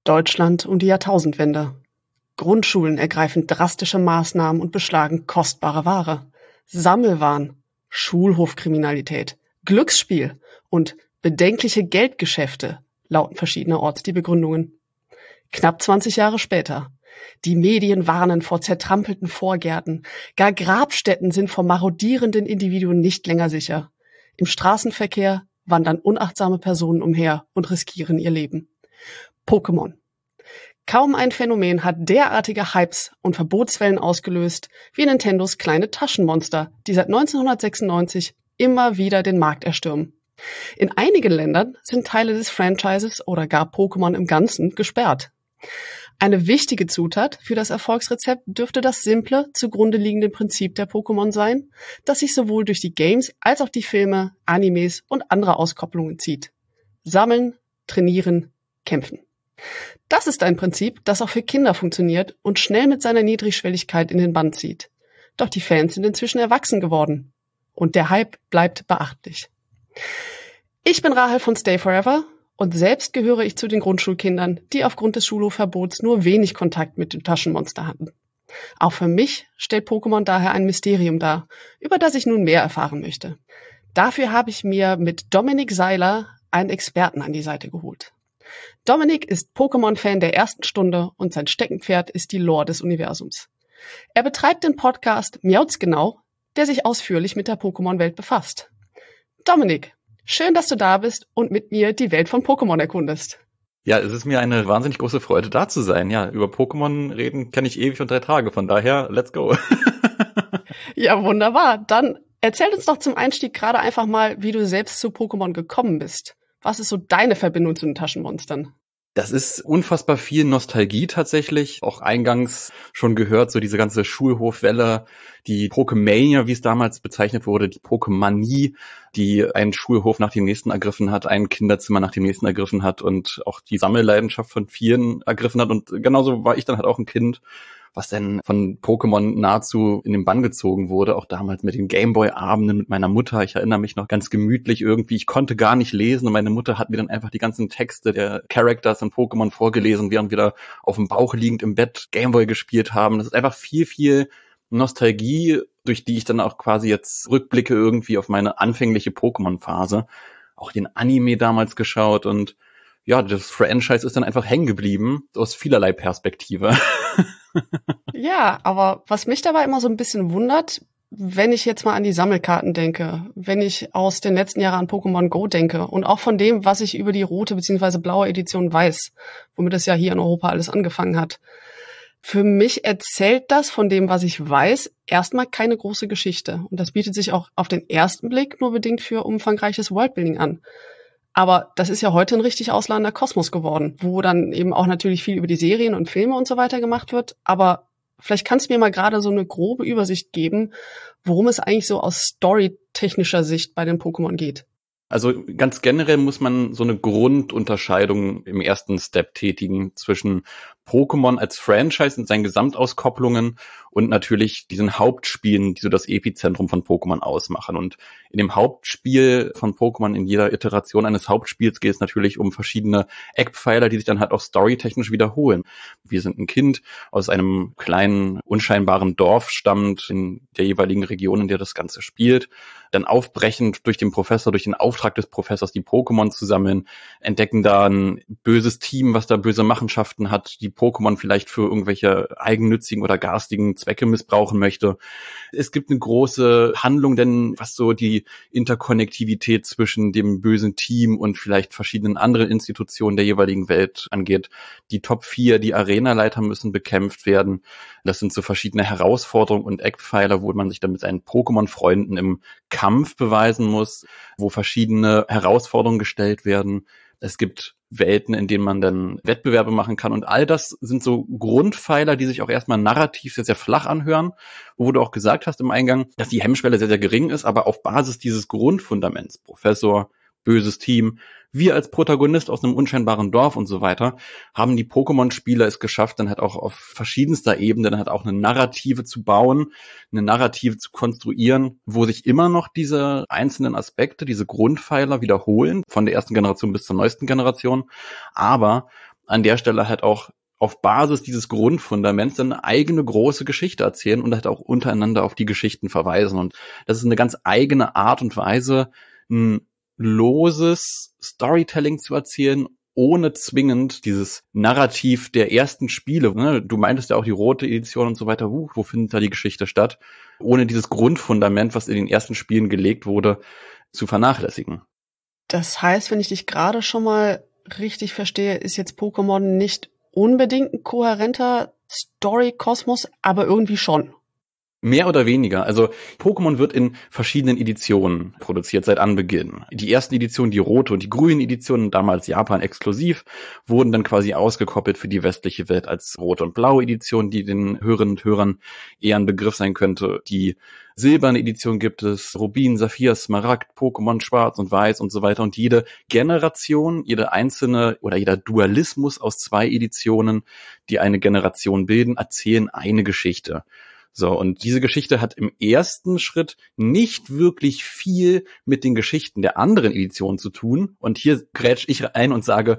Deutschland um die Jahrtausendwende. Grundschulen ergreifen drastische Maßnahmen und beschlagen kostbare Ware. Sammelwahn, Schulhofkriminalität, Glücksspiel und bedenkliche Geldgeschäfte lauten verschiedenerorts die Begründungen. Knapp 20 Jahre später. Die Medien warnen vor zertrampelten Vorgärten. Gar Grabstätten sind vor marodierenden Individuen nicht länger sicher. Im Straßenverkehr wandern unachtsame Personen umher und riskieren ihr Leben. Pokémon. Kaum ein Phänomen hat derartige Hypes und Verbotswellen ausgelöst wie Nintendos kleine Taschenmonster, die seit 1996 immer wieder den Markt erstürmen. In einigen Ländern sind Teile des Franchises oder gar Pokémon im Ganzen gesperrt. Eine wichtige Zutat für das Erfolgsrezept dürfte das simple, zugrunde liegende Prinzip der Pokémon sein, das sich sowohl durch die Games als auch die Filme, Animes und andere Auskopplungen zieht. Sammeln, trainieren, kämpfen. Das ist ein Prinzip, das auch für Kinder funktioniert und schnell mit seiner Niedrigschwelligkeit in den Bann zieht. Doch die Fans sind inzwischen erwachsen geworden. Und der Hype bleibt beachtlich. Ich bin Rahel von Stay Forever und selbst gehöre ich zu den Grundschulkindern, die aufgrund des Schulhofverbots nur wenig Kontakt mit dem Taschenmonster hatten. Auch für mich stellt Pokémon daher ein Mysterium dar, über das ich nun mehr erfahren möchte. Dafür habe ich mir mit Dominik Seiler einen Experten an die Seite geholt. Dominik ist Pokémon-Fan der ersten Stunde und sein Steckenpferd ist die Lore des Universums. Er betreibt den Podcast Miautsgenau, der sich ausführlich mit der Pokémon-Welt befasst. Dominik, schön, dass du da bist und mit mir die Welt von Pokémon erkundest. Ja, es ist mir eine wahnsinnig große Freude, da zu sein. Ja, über Pokémon reden kann ich ewig und 3 Tage. Von daher, let's go. Ja, wunderbar. Dann erzähl uns doch zum Einstieg gerade einfach mal, wie du selbst zu Pokémon gekommen bist. Was ist so deine Verbindung zu den Taschenmonstern? Das ist unfassbar viel Nostalgie tatsächlich. Auch eingangs schon gehört, so diese ganze Schulhofwelle, die Pokémania, wie es damals bezeichnet wurde, die Pokémanie, die einen Schulhof nach dem nächsten ergriffen hat, ein Kinderzimmer nach dem nächsten ergriffen hat und auch die Sammelleidenschaft von vielen ergriffen hat. Und genauso war ich dann halt auch ein Kind, was dann von Pokémon nahezu in den Bann gezogen wurde, auch damals mit den Gameboy-Abenden mit meiner Mutter. Ich erinnere mich noch ganz gemütlich irgendwie. Ich konnte gar nicht lesen und meine Mutter hat mir dann einfach die ganzen Texte der Characters in Pokémon vorgelesen, während wir da auf dem Bauch liegend im Bett Gameboy gespielt haben. Das ist einfach viel, viel Nostalgie, durch die ich dann auch quasi jetzt rückblicke irgendwie auf meine anfängliche Pokémon-Phase. Auch den Anime damals geschaut und ja, das Franchise ist dann einfach hängen geblieben, aus vielerlei Perspektive. Ja, aber was mich dabei immer so ein bisschen wundert, wenn ich jetzt mal an die Sammelkarten denke, wenn ich aus den letzten Jahren an Pokémon Go denke und auch von dem, was ich über die rote bzw. blaue Edition weiß, womit es ja hier in Europa alles angefangen hat. Für mich erzählt das von dem, was ich weiß, erstmal keine große Geschichte. Und das bietet sich auch auf den ersten Blick nur bedingt für umfangreiches Worldbuilding an. Aber das ist ja heute ein richtig ausladender Kosmos geworden, wo dann eben auch natürlich viel über die Serien und Filme und so weiter gemacht wird. Aber vielleicht kannst du mir mal gerade so eine grobe Übersicht geben, worum es eigentlich so aus storytechnischer Sicht bei den Pokémon geht. Also ganz generell muss man so eine Grundunterscheidung im ersten Step tätigen zwischen Pokémon als Franchise und seinen Gesamtauskopplungen und natürlich diesen Hauptspielen, die so das Epizentrum von Pokémon ausmachen. Und in dem Hauptspiel von Pokémon, in jeder Iteration eines Hauptspiels geht es natürlich um verschiedene Eckpfeiler, die sich dann halt auch storytechnisch wiederholen. Wir sind ein Kind aus einem kleinen, unscheinbaren Dorf, stammt in der jeweiligen Region, in der das Ganze spielt, dann aufbrechend durch den Professor, durch den Auftrag des Professors die Pokémon zu sammeln, entdecken da ein böses Team, was da böse Machenschaften hat, die Pokémon vielleicht für irgendwelche eigennützigen oder garstigen Zwecke missbrauchen möchte. Es gibt eine große Handlung, denn was so die Interkonnektivität zwischen dem bösen Team und vielleicht verschiedenen anderen Institutionen der jeweiligen Welt angeht. Die Top 4, die Arenaleiter müssen bekämpft werden. Das sind so verschiedene Herausforderungen und Eckpfeiler, wo man sich dann mit seinen Pokémon-Freunden im Kampf beweisen muss, wo verschiedene Herausforderungen gestellt werden. Es gibt Welten, in denen man dann Wettbewerbe machen kann. Und all das sind so Grundpfeiler, die sich auch erstmal narrativ sehr, sehr flach anhören, wo du auch gesagt hast im Eingang, dass die Hemmschwelle sehr, sehr gering ist, aber auf Basis dieses Grundfundaments, Professor, böses Team, wir als Protagonist aus einem unscheinbaren Dorf und so weiter, haben die Pokémon-Spieler es geschafft, dann halt auch auf verschiedenster Ebene dann halt auch eine Narrative zu bauen, eine Narrative zu konstruieren, wo sich immer noch diese einzelnen Aspekte, diese Grundpfeiler wiederholen, von der ersten Generation bis zur neuesten Generation, aber an der Stelle halt auch auf Basis dieses Grundfundaments dann eine eigene große Geschichte erzählen und halt auch untereinander auf die Geschichten verweisen. Und das ist eine ganz eigene Art und Weise, ein loses Storytelling zu erzählen, ohne zwingend dieses Narrativ der ersten Spiele. Ne? Du meintest ja auch die rote Edition und so weiter. Wo findet da die Geschichte statt? Ohne dieses Grundfundament, was in den ersten Spielen gelegt wurde, zu vernachlässigen. Das heißt, wenn ich dich gerade schon mal richtig verstehe, ist jetzt Pokémon nicht unbedingt ein kohärenter Story-Kosmos, aber irgendwie schon. Mehr oder weniger. Also Pokémon wird in verschiedenen Editionen produziert seit Anbeginn. Die ersten Editionen, die rote und die grüne Edition, damals Japan exklusiv, wurden dann quasi ausgekoppelt für die westliche Welt als rote und blaue Edition, die den Hörerinnen und Hörern eher ein Begriff sein könnte. Die silberne Edition gibt es, Rubin, Saphir, Smaragd, Pokémon Schwarz und Weiß und so weiter. Und jede Generation, jede einzelne oder jeder Dualismus aus 2 Editionen, die eine Generation bilden, erzählen eine Geschichte. So, und diese Geschichte hat im ersten Schritt nicht wirklich viel mit den Geschichten der anderen Editionen zu tun. Und hier grätsch ich ein und sage,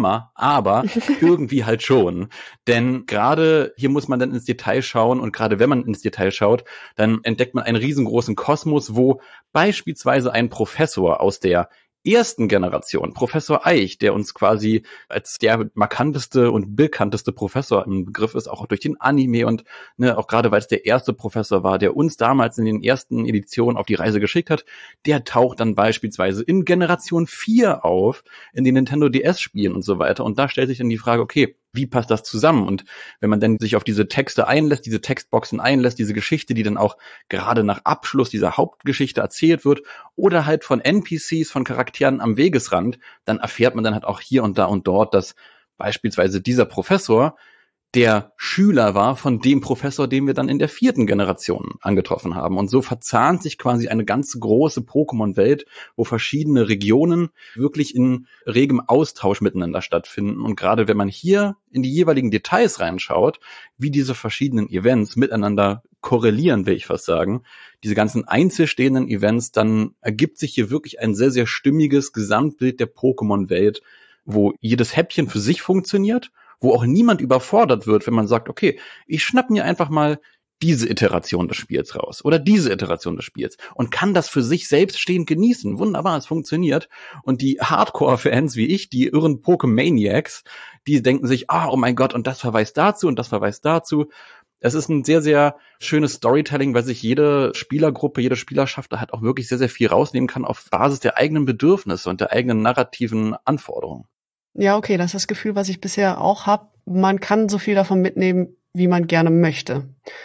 aber irgendwie halt schon. Denn gerade hier muss man dann ins Detail schauen und gerade wenn man ins Detail schaut, dann entdeckt man einen riesengroßen Kosmos, wo beispielsweise ein Professor aus der ersten Generation, Professor Eich, der uns quasi als der markanteste und bekannteste Professor im Begriff ist, auch durch den Anime und auch gerade, weil es der erste Professor war, der uns damals in den ersten Editionen auf die Reise geschickt hat, der taucht dann beispielsweise in Generation 4 auf, in den Nintendo DS-Spielen und so weiter. Und da stellt sich dann die Frage, okay, wie passt das zusammen? Und wenn man dann sich auf diese Texte einlässt, diese Textboxen einlässt, diese Geschichte, die dann auch gerade nach Abschluss dieser Hauptgeschichte erzählt wird oder halt von NPCs, von Charakteren am Wegesrand, dann erfährt man dann halt auch hier und da und dort, dass beispielsweise dieser Professor der Schüler war von dem Professor, den wir dann in der 4. Generation angetroffen haben. Und so verzahnt sich quasi eine ganz große Pokémon-Welt, wo verschiedene Regionen wirklich in regem Austausch miteinander stattfinden. Und gerade wenn man hier in die jeweiligen Details reinschaut, wie diese verschiedenen Events miteinander korrelieren, will ich fast sagen, diese ganzen einzelstehenden Events, dann ergibt sich hier wirklich ein sehr, sehr stimmiges Gesamtbild der Pokémon-Welt, wo jedes Häppchen für sich funktioniert, wo auch niemand überfordert wird, wenn man sagt, okay, ich schnapp mir einfach mal diese Iteration des Spiels raus oder diese Iteration des Spiels und kann das für sich selbststehend genießen. Wunderbar, es funktioniert. Und die Hardcore-Fans wie ich, die irren Pokemaniacs, die denken sich, oh mein Gott, und das verweist dazu und das verweist dazu. Es ist ein sehr, sehr schönes Storytelling, weil sich jede Spielergruppe, jede Spielerschaft da halt auch wirklich sehr, sehr viel rausnehmen kann auf Basis der eigenen Bedürfnisse und der eigenen narrativen Anforderungen. Ja, okay, das ist das Gefühl, was ich bisher auch habe. Man kann so viel davon mitnehmen, wie man gerne möchte.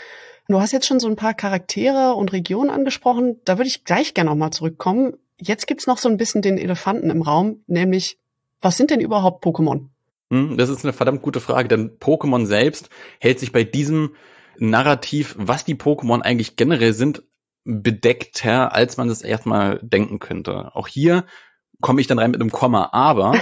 Du hast jetzt schon so ein paar Charaktere und Regionen angesprochen. Da würde ich gleich gerne nochmal zurückkommen. Jetzt gibt's noch so ein bisschen den Elefanten im Raum, nämlich, was sind denn überhaupt Pokémon? Das ist eine verdammt gute Frage, denn Pokémon selbst hält sich bei diesem Narrativ, was die Pokémon eigentlich generell sind, bedeckter, als man es erstmal denken könnte. Auch hier komme ich dann rein mit einem Komma, aber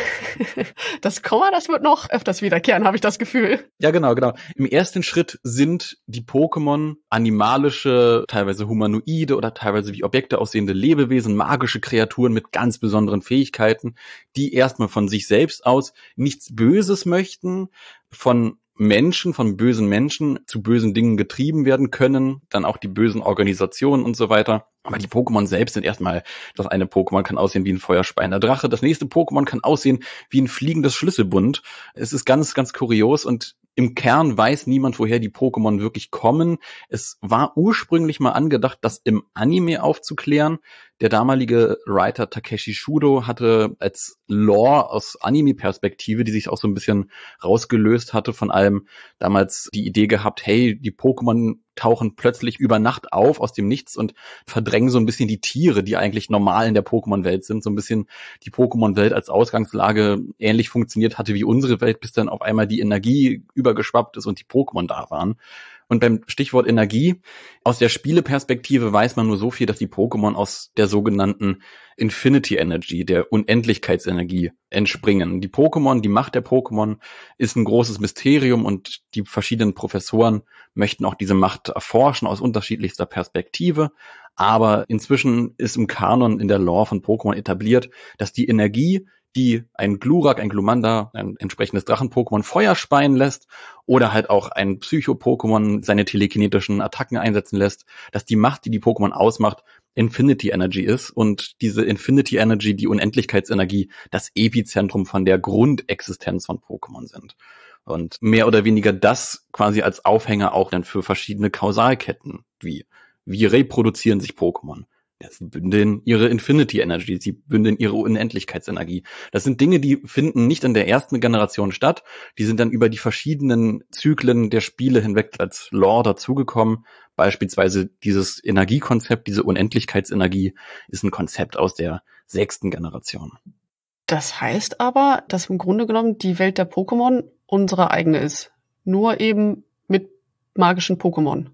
Das Komma, das wird noch öfters wiederkehren, habe ich das Gefühl. Ja, genau. Im ersten Schritt sind die Pokémon animalische, teilweise humanoide oder teilweise wie Objekte aussehende Lebewesen, magische Kreaturen mit ganz besonderen Fähigkeiten, die erstmal von sich selbst aus nichts Böses möchten, von bösen Menschen zu bösen Dingen getrieben werden können, dann auch die bösen Organisationen und so weiter. Aber die Pokémon selbst sind erstmal, das eine Pokémon kann aussehen wie ein feuerspeiender Drache, das nächste Pokémon kann aussehen wie ein fliegendes Schlüsselbund. Es ist ganz, ganz kurios und im Kern weiß niemand, woher die Pokémon wirklich kommen. Es war ursprünglich mal angedacht, das im Anime aufzuklären. Der damalige Writer Takeshi Shudo hatte als Lore aus Anime-Perspektive, die sich auch so ein bisschen rausgelöst hatte von allem, damals die Idee gehabt, hey, die Pokémon tauchen plötzlich über Nacht auf aus dem Nichts und verdrängen so ein bisschen die Tiere, die eigentlich normal in der Pokémon-Welt sind. So ein bisschen die Pokémon-Welt als Ausgangslage ähnlich funktioniert hatte wie unsere Welt, bis dann auf einmal die Energie übergeschwappt ist und die Pokémon da waren. Und beim Stichwort Energie, aus der Spieleperspektive weiß man nur so viel, dass die Pokémon aus der sogenannten Infinity Energy, der Unendlichkeitsenergie, entspringen. Die Pokémon, die Macht der Pokémon ist ein großes Mysterium und die verschiedenen Professoren möchten auch diese Macht erforschen aus unterschiedlichster Perspektive. Aber inzwischen ist im Kanon, in der Lore von Pokémon etabliert, dass die Energie, die ein Glurak, ein Glumanda, ein entsprechendes Drachen-Pokémon Feuer speien lässt oder halt auch ein Psycho-Pokémon seine telekinetischen Attacken einsetzen lässt, dass die Macht, die die Pokémon ausmacht, Infinity Energy ist und diese Infinity Energy, die Unendlichkeitsenergie, das Epizentrum von der Grundexistenz von Pokémon sind. Und mehr oder weniger das quasi als Aufhänger auch dann für verschiedene Kausalketten, wie reproduzieren sich Pokémon. Sie bündeln ihre Infinity Energy, sie bündeln ihre Unendlichkeitsenergie. Das sind Dinge, die finden nicht in der ersten Generation statt, die sind dann über die verschiedenen Zyklen der Spiele hinweg als Lore dazugekommen. Beispielsweise dieses Energiekonzept, diese Unendlichkeitsenergie ist ein Konzept aus der 6. Generation. Das heißt aber, dass im Grunde genommen die Welt der Pokémon unsere eigene ist. Nur eben mit magischen Pokémon.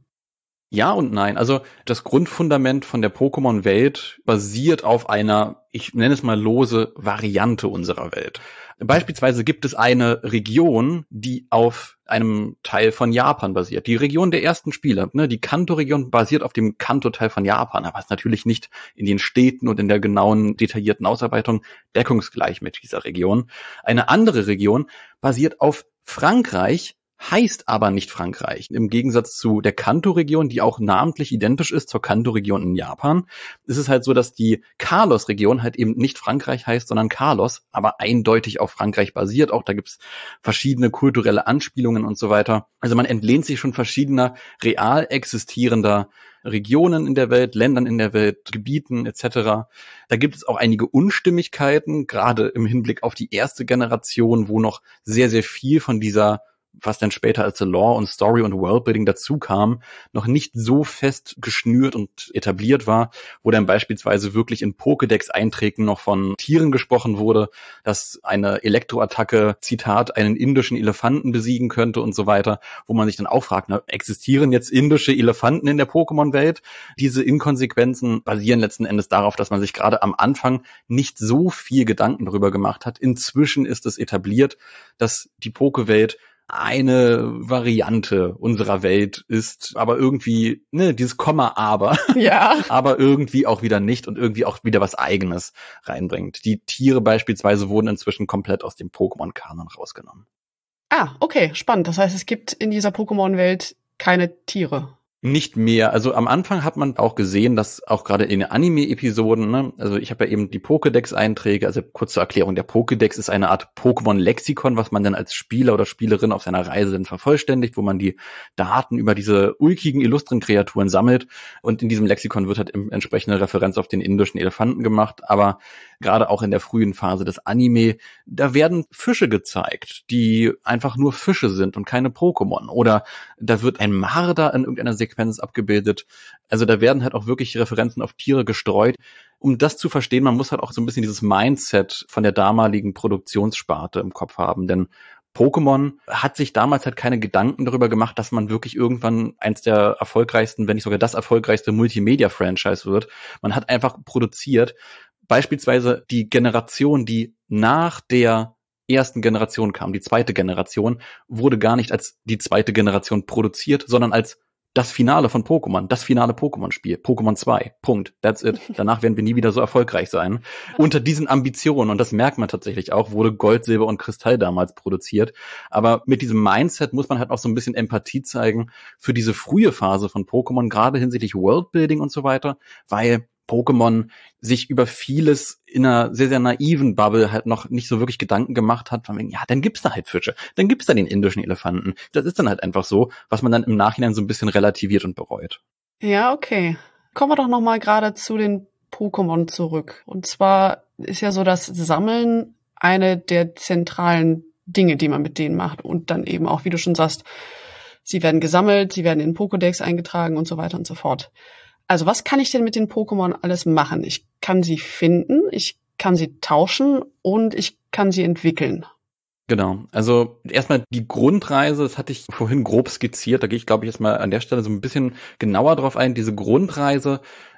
Ja und nein. Also das Grundfundament von der Pokémon-Welt basiert auf einer, ich nenne es mal lose, Variante unserer Welt. Beispielsweise gibt es eine Region, die auf einem Teil von Japan basiert. Die Region der ersten Spiele, die Kanto-Region basiert auf dem Kanto-Teil von Japan, aber ist natürlich nicht in den Städten und in der genauen, detaillierten Ausarbeitung deckungsgleich mit dieser Region. Eine andere Region basiert auf Frankreich, heißt aber nicht Frankreich. Im Gegensatz zu der Kanto-Region, die auch namentlich identisch ist zur Kanto-Region in Japan, ist es halt so, dass die Kalos-Region halt eben nicht Frankreich heißt, sondern Kalos, aber eindeutig auf Frankreich basiert. Auch da gibt's verschiedene kulturelle Anspielungen und so weiter. Also man entlehnt sich schon verschiedener real existierender Regionen in der Welt, Ländern in der Welt, Gebieten etc. Da gibt es auch einige Unstimmigkeiten, gerade im Hinblick auf die erste Generation, wo noch sehr, sehr viel von dieser, was dann später als Lore und Story und Worldbuilding dazu kam, noch nicht so fest geschnürt und etabliert war, wo dann beispielsweise wirklich in Pokédex-Einträgen noch von Tieren gesprochen wurde, dass eine Elektroattacke, Zitat, einen indischen Elefanten besiegen könnte und so weiter, wo man sich dann auch fragt, existieren jetzt indische Elefanten in der Pokémon-Welt? Diese Inkonsequenzen basieren letzten Endes darauf, dass man sich gerade am Anfang nicht so viel Gedanken darüber gemacht hat. Inzwischen ist es etabliert, dass die Poké-Welt eine Variante unserer Welt ist, aber irgendwie, dieses Komma aber, ja, aber irgendwie auch wieder nicht und irgendwie auch wieder was Eigenes reinbringt. Die Tiere beispielsweise wurden inzwischen komplett aus dem Pokémon-Kanon rausgenommen. Ah, okay, spannend. Das heißt, es gibt in dieser Pokémon-Welt keine Tiere. Nicht mehr. Also am Anfang hat man auch gesehen, dass auch gerade in den Anime-Episoden, also ich habe ja eben die Pokédex-Einträge, also kurze Erklärung, der Pokédex ist eine Art Pokémon-Lexikon, was man dann als Spieler oder Spielerin auf seiner Reise dann vervollständigt, wo man die Daten über diese ulkigen, illustren Kreaturen sammelt und in diesem Lexikon wird halt entsprechende Referenz auf den indischen Elefanten gemacht, aber gerade auch in der frühen Phase des Anime, da werden Fische gezeigt, die einfach nur Fische sind und keine Pokémon. Oder da wird ein Marder in irgendeiner Sequenz abgebildet. Also da werden halt auch wirklich Referenzen auf Tiere gestreut. Um das zu verstehen, man muss halt auch so ein bisschen dieses Mindset von der damaligen Produktionssparte im Kopf haben, denn Pokémon hat sich damals halt keine Gedanken darüber gemacht, dass man wirklich irgendwann eins der erfolgreichsten, wenn nicht sogar das erfolgreichste Multimedia-Franchise wird. Man hat einfach produziert. Beispielsweise die Generation, die nach der ersten Generation kam, die zweite Generation, wurde gar nicht als die zweite Generation produziert, sondern als das Finale von Pokémon, das finale Pokémon-Spiel, Pokémon 2, Punkt, that's it. Danach werden wir nie wieder so erfolgreich sein. Unter diesen Ambitionen, und das merkt man tatsächlich auch, wurde Gold, Silber und Kristall damals produziert. Aber mit diesem Mindset muss man halt auch so ein bisschen Empathie zeigen für diese frühe Phase von Pokémon, gerade hinsichtlich Worldbuilding und so weiter, weil Pokémon sich über vieles in einer sehr, sehr naiven Bubble halt noch nicht so wirklich Gedanken gemacht hat, von wegen, ja, dann gibt's da halt Fische, dann gibt's da den indischen Elefanten. Das ist dann halt einfach so, was man dann im Nachhinein so ein bisschen relativiert und bereut. Ja, okay. Kommen wir doch nochmal gerade zu den Pokémon zurück. Und zwar ist ja so das Sammeln eine der zentralen Dinge, die man mit denen macht. Und dann eben auch, wie du schon sagst, sie werden gesammelt, sie werden in Pokédex eingetragen und so weiter und so fort. Also was kann ich denn mit den Pokémon alles machen? Ich kann sie finden, ich kann sie tauschen und ich kann sie entwickeln. Genau, also erstmal die Grundreise, das hatte ich vorhin grob skizziert, da gehe ich, glaube ich, jetzt mal an der Stelle so ein bisschen genauer drauf ein. Diese Grundreise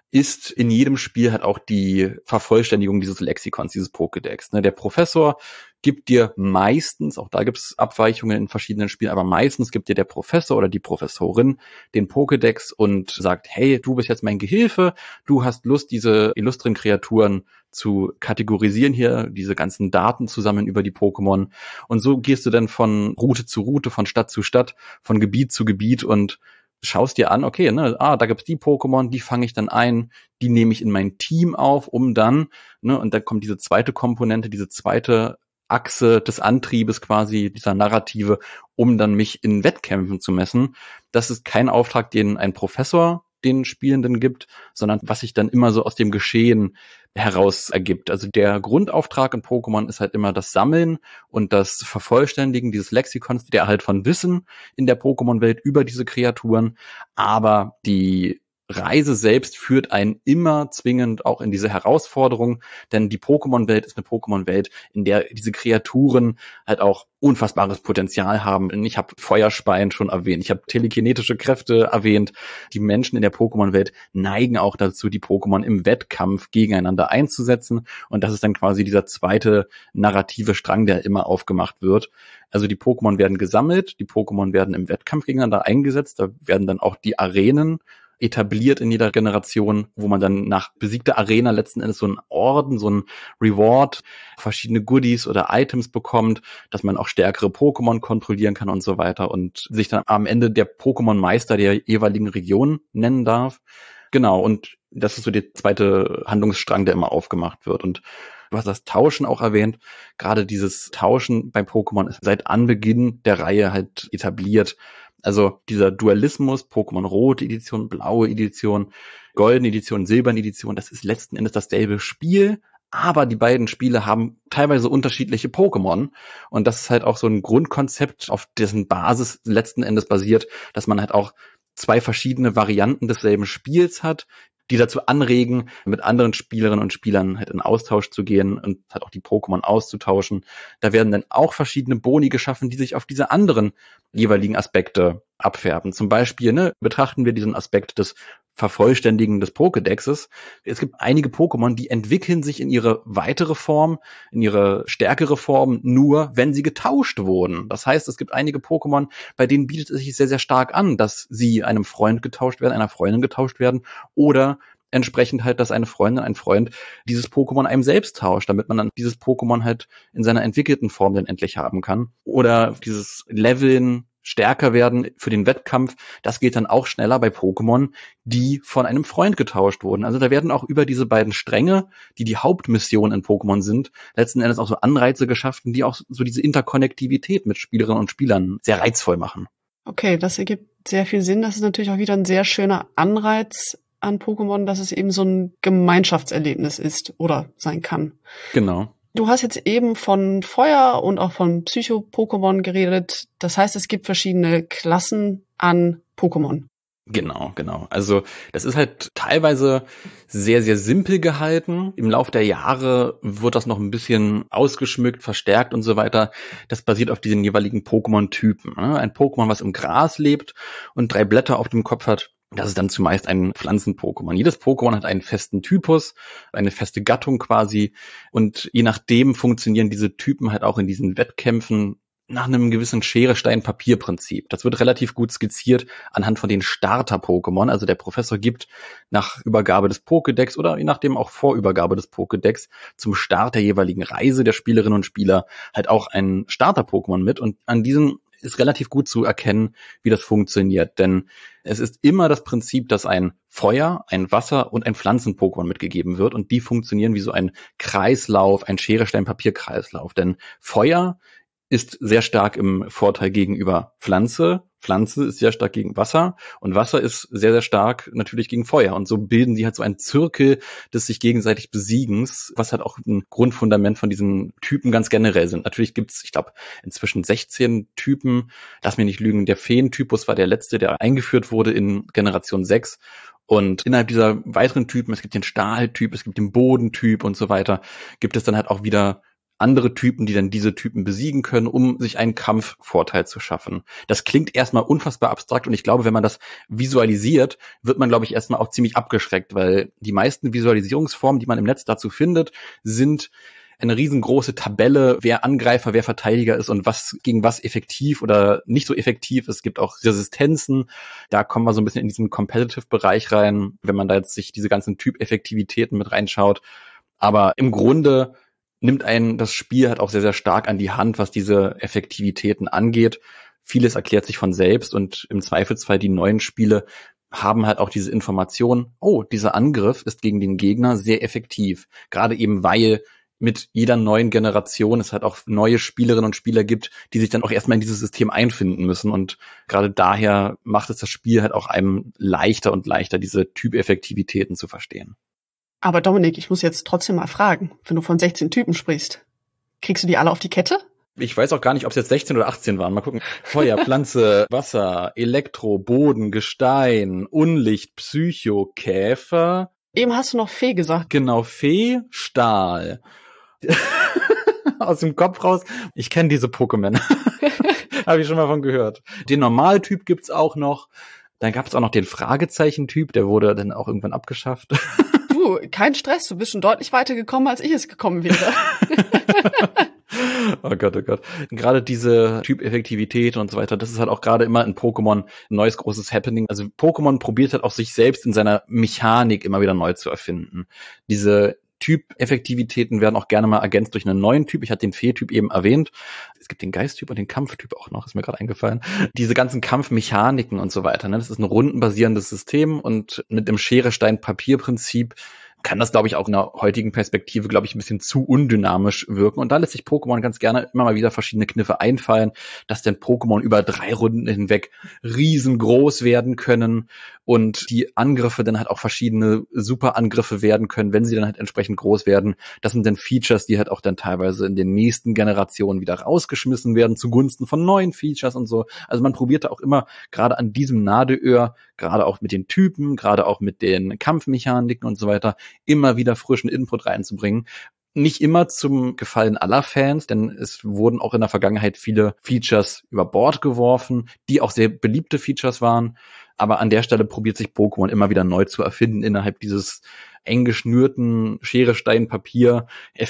ist in jedem Spiel halt auch die Vervollständigung dieses Lexikons, dieses Pokédex. Der Professor gibt dir meistens, auch da gibt es Abweichungen in verschiedenen Spielen, aber meistens gibt dir der Professor oder die Professorin den Pokédex und sagt, hey, du bist jetzt mein Gehilfe, du hast Lust, diese illustren Kreaturen zu kategorisieren hier, diese ganzen Daten zusammen über die Pokémon. Und so gehst du dann von Route zu Route, von Stadt zu Stadt, von Gebiet zu Gebiet und schaust dir an, okay, da gibt's die Pokémon, die fange ich dann ein, die nehme ich in mein Team auf, um dann, und dann kommt diese zweite Komponente, diese zweite Achse des Antriebes quasi, dieser Narrative, um dann mich in Wettkämpfen zu messen. Das ist kein Auftrag, den ein Professor den Spielenden gibt, sondern was sich dann immer so aus dem Geschehen heraus ergibt. Also der Grundauftrag in Pokémon ist halt immer das Sammeln und das Vervollständigen dieses Lexikons, der Erhalt von Wissen in der Pokémon-Welt über diese Kreaturen, aber die Reise selbst führt einen immer zwingend auch in diese Herausforderung, denn die Pokémon-Welt ist eine Pokémon-Welt, in der diese Kreaturen halt auch unfassbares Potenzial haben. Ich habe Feuerspeien schon erwähnt, ich habe telekinetische Kräfte erwähnt. Die Menschen in der Pokémon-Welt neigen auch dazu, die Pokémon im Wettkampf gegeneinander einzusetzen und das ist dann quasi dieser zweite narrative Strang, der immer aufgemacht wird. Also die Pokémon werden gesammelt, die Pokémon werden im Wettkampf gegeneinander eingesetzt, da werden dann auch die Arenen etabliert in jeder Generation, wo man dann nach besiegter Arena letzten Endes so einen Orden, so einen Reward, verschiedene Goodies oder Items bekommt, dass man auch stärkere Pokémon kontrollieren kann und so weiter und sich dann am Ende der Pokémon-Meister der jeweiligen Region nennen darf. Genau, und das ist so der zweite Handlungsstrang, der immer aufgemacht wird. Und du hast das Tauschen auch erwähnt. Gerade dieses Tauschen bei Pokémon ist seit Anbeginn der Reihe halt etabliert. Also dieser Dualismus, Pokémon Rote Edition, Blaue Edition, Goldene Edition, Silberne Edition, das ist letzten Endes dasselbe Spiel, aber die beiden Spiele haben teilweise unterschiedliche Pokémon und das ist halt auch so ein Grundkonzept, auf dessen Basis letzten Endes basiert, dass man halt auch zwei verschiedene Varianten desselben Spiels hat, die dazu anregen, mit anderen Spielerinnen und Spielern halt in Austausch zu gehen und halt auch die Pokémon auszutauschen. Da werden dann auch verschiedene Boni geschaffen, die sich auf diese anderen jeweiligen Aspekte abfärben. Zum Beispiel betrachten wir diesen Aspekt des Vervollständigen des Pokédexes. Es gibt einige Pokémon, die entwickeln sich in ihre weitere Form, in ihre stärkere Form, nur wenn sie getauscht wurden. Das heißt, es gibt einige Pokémon, bei denen bietet es sich sehr, sehr stark an, dass sie einem Freund getauscht werden, einer Freundin getauscht werden oder entsprechend halt, dass eine Freundin, ein Freund dieses Pokémon einem selbst tauscht, damit man dann dieses Pokémon halt in seiner entwickelten Form dann endlich haben kann. Oder dieses Leveln, stärker werden für den Wettkampf, das geht dann auch schneller bei Pokémon, die von einem Freund getauscht wurden. Also da werden auch über diese beiden Stränge, die die Hauptmission in Pokémon sind, letzten Endes auch so Anreize geschaffen, die auch so diese Interkonnektivität mit Spielerinnen und Spielern sehr reizvoll machen. Okay, das ergibt sehr viel Sinn. Das ist natürlich auch wieder ein sehr schöner Anreiz an Pokémon, dass es eben so ein Gemeinschaftserlebnis ist oder sein kann. Genau. Du hast jetzt eben von Feuer und auch von Psycho-Pokémon geredet. Das heißt, es gibt verschiedene Klassen an Pokémon. Genau. Also das ist halt teilweise sehr, sehr simpel gehalten. Im Laufe der Jahre wird das noch ein bisschen ausgeschmückt, verstärkt und so weiter. Das basiert auf diesen jeweiligen Pokémon-Typen. Ein Pokémon, was im Gras lebt und 3 Blätter auf dem Kopf hat, das ist dann zumeist ein Pflanzen-Pokémon. Jedes Pokémon hat einen festen Typus, eine feste Gattung quasi. Und je nachdem funktionieren diese Typen halt auch in diesen Wettkämpfen nach einem gewissen Schere-Stein-Papier-Prinzip. Das wird relativ gut skizziert anhand von den Starter-Pokémon. Also der Professor gibt nach Übergabe des Pokédex oder je nachdem auch vor Übergabe des Pokédex zum Start der jeweiligen Reise der Spielerinnen und Spieler halt auch ein Starter-Pokémon mit. Und an diesem ist relativ gut zu erkennen, wie das funktioniert. Denn es ist immer das Prinzip, dass ein Feuer, ein Wasser und ein Pflanzen-Pokémon mitgegeben wird. Und die funktionieren wie so ein Kreislauf, ein Schere-Stein-Papier-Kreislauf. Denn Feuer ist sehr stark im Vorteil gegenüber Pflanze. Pflanze ist sehr stark gegen Wasser und Wasser ist sehr, sehr stark natürlich gegen Feuer. Und so bilden die halt so einen Zirkel des sich gegenseitig Besiegens, was halt auch ein Grundfundament von diesen Typen ganz generell sind. Natürlich gibt's, ich glaube, inzwischen 16 Typen. Lass mich nicht lügen, der Feentypus war der letzte, der eingeführt wurde in Generation 6. Und innerhalb dieser weiteren Typen, es gibt den Stahltyp, es gibt den Bodentyp und so weiter, gibt es dann halt auch wieder andere Typen, die dann diese Typen besiegen können, um sich einen Kampfvorteil zu schaffen. Das klingt erstmal unfassbar abstrakt und ich glaube, wenn man das visualisiert, wird man, glaube ich, erstmal auch ziemlich abgeschreckt, weil die meisten Visualisierungsformen, die man im Netz dazu findet, sind eine riesengroße Tabelle, wer Angreifer, wer Verteidiger ist und was gegen was effektiv oder nicht so effektiv ist. Es gibt auch Resistenzen. Da kommen wir so ein bisschen in diesen Competitive-Bereich rein, wenn man da jetzt sich diese ganzen Typ-Effektivitäten mit reinschaut. Aber im Grunde nimmt einen das Spiel halt auch sehr, sehr stark an die Hand, was diese Effektivitäten angeht. Vieles erklärt sich von selbst und im Zweifelsfall die neuen Spiele haben halt auch diese Information, oh, dieser Angriff ist gegen den Gegner sehr effektiv. Gerade eben, weil mit jeder neuen Generation es halt auch neue Spielerinnen und Spieler gibt, die sich dann auch erstmal in dieses System einfinden müssen. Und gerade daher macht es das Spiel halt auch einem leichter und leichter, diese Typeffektivitäten zu verstehen. Aber Dominik, ich muss jetzt trotzdem mal fragen, wenn du von 16 Typen sprichst, kriegst du die alle auf die Kette? Ich weiß auch gar nicht, ob es jetzt 16 oder 18 waren. Mal gucken. Feuer, Pflanze, Wasser, Elektro, Boden, Gestein, Unlicht, Psycho, Käfer. Eben hast du noch Fee gesagt. Genau, Fee, Stahl. Aus dem Kopf raus. Ich kenne diese Pokémon. Habe ich schon mal von gehört. Den Normaltyp gibt's auch noch. Dann gab's auch noch den Fragezeichen-Typ. Der wurde dann auch irgendwann abgeschafft. Du, kein Stress. Du bist schon deutlich weiter gekommen, als ich es gekommen wäre. Oh Gott, oh Gott. Gerade diese Typeffektivität und so weiter, das ist halt auch gerade immer in Pokémon ein neues großes Happening. Also Pokémon probiert halt auch sich selbst in seiner Mechanik immer wieder neu zu erfinden. Diese Typeffektivitäten werden auch gerne mal ergänzt durch einen neuen Typ. Ich hatte den Fee-Typ eben erwähnt. Es gibt den Geist-Typ und den Kampftyp auch noch, ist mir gerade eingefallen. Diese ganzen Kampfmechaniken und so weiter, ne? Das ist ein rundenbasierendes System und mit dem Schere-Stein-Papier-Prinzip kann das, glaube ich, auch in der heutigen Perspektive, glaube ich, ein bisschen zu undynamisch wirken. Und da lässt sich Pokémon ganz gerne immer mal wieder verschiedene Kniffe einfallen, dass denn Pokémon über 3 Runden hinweg riesengroß werden können und die Angriffe dann halt auch verschiedene Superangriffe werden können, wenn sie dann halt entsprechend groß werden. Das sind dann Features, die halt auch dann teilweise in den nächsten Generationen wieder rausgeschmissen werden, zugunsten von neuen Features und so. Also man probierte auch immer gerade an diesem Nadelöhr, gerade auch mit den Typen, gerade auch mit den Kampfmechaniken und so weiter, immer wieder frischen Input reinzubringen. Nicht immer zum Gefallen aller Fans, denn es wurden auch in der Vergangenheit viele Features über Bord geworfen, die auch sehr beliebte Features waren. Aber an der Stelle probiert sich Pokémon immer wieder neu zu erfinden innerhalb dieses eng geschnürten Schere, Stein, Papier,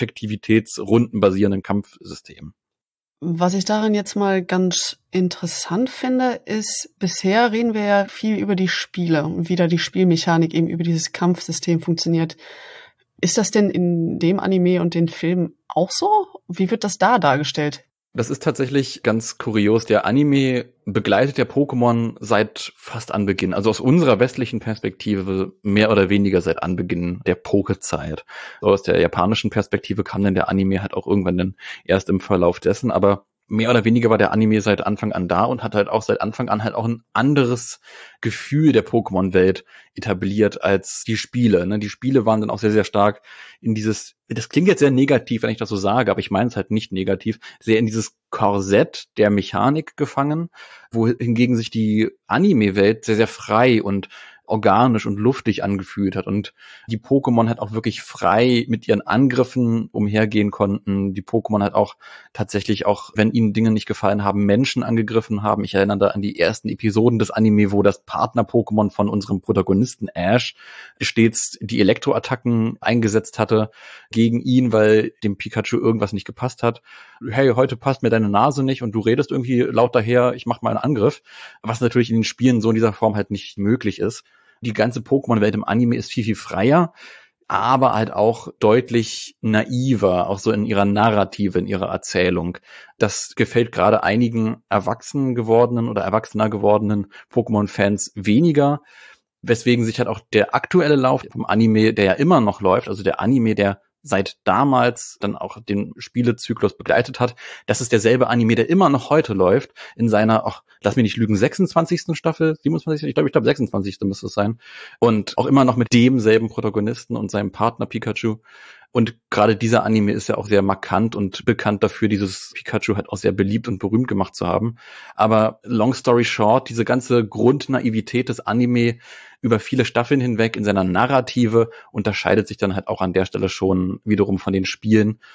effektivitätsrundenbasierenden Kampfsystems. Was ich daran jetzt mal ganz interessant finde, ist, bisher reden wir ja viel über die Spiele und wie da die Spielmechanik eben über dieses Kampfsystem funktioniert. Ist das denn in dem Anime und den Filmen auch so? Wie wird das da dargestellt? Das ist tatsächlich ganz kurios. Der Anime begleitet ja Pokémon seit fast Anbeginn. Also aus unserer westlichen Perspektive mehr oder weniger seit Anbeginn der Pokezeit. So aus der japanischen Perspektive kam dann der Anime halt auch irgendwann dann erst im Verlauf dessen. Aber mehr oder weniger war der Anime seit Anfang an da und hat halt auch seit Anfang an halt auch ein anderes Gefühl der Pokémon-Welt etabliert als die Spiele. Ne? Die Spiele waren dann auch sehr, sehr stark in dieses, das klingt jetzt sehr negativ, wenn ich das so sage, aber ich meine es halt nicht negativ, sehr in dieses Korsett der Mechanik gefangen, wohingegen sich die Anime-Welt sehr, sehr frei und organisch und luftig angefühlt hat und die Pokémon halt auch wirklich frei mit ihren Angriffen umhergehen konnten. Die Pokémon halt auch tatsächlich auch, wenn ihnen Dinge nicht gefallen haben, Menschen angegriffen haben. Ich erinnere da an die ersten Episoden des Anime, wo das Partner-Pokémon von unserem Protagonisten Ash stets die Elektroattacken eingesetzt hatte gegen ihn, weil dem Pikachu irgendwas nicht gepasst hat. Hey, heute passt mir deine Nase nicht und du redest irgendwie laut daher, ich mach mal einen Angriff. Was natürlich in den Spielen so in dieser Form halt nicht möglich ist. Die ganze Pokémon-Welt im Anime ist viel, viel freier, aber halt auch deutlich naiver, auch so in ihrer Narrative, in ihrer Erzählung. Das gefällt gerade einigen erwachsen gewordenen oder erwachsener gewordenen Pokémon-Fans weniger, weswegen sich halt auch der aktuelle Lauf vom Anime, der ja immer noch läuft, also der Anime, der seit damals dann auch den Spielezyklus begleitet hat. Das ist derselbe Anime, der immer noch heute läuft, in seiner, lass mich nicht lügen, 26. Staffel, 27. Ich glaube 26. müsste es sein. Und auch immer noch mit demselben Protagonisten und seinem Partner Pikachu. Und gerade dieser Anime ist ja auch sehr markant und bekannt dafür, dieses Pikachu halt auch sehr beliebt und berühmt gemacht zu haben. Aber long story short, diese ganze Grundnaivität des Anime über viele Staffeln hinweg in seiner Narrative unterscheidet sich dann halt auch an der Stelle schon wiederum von den Spielen.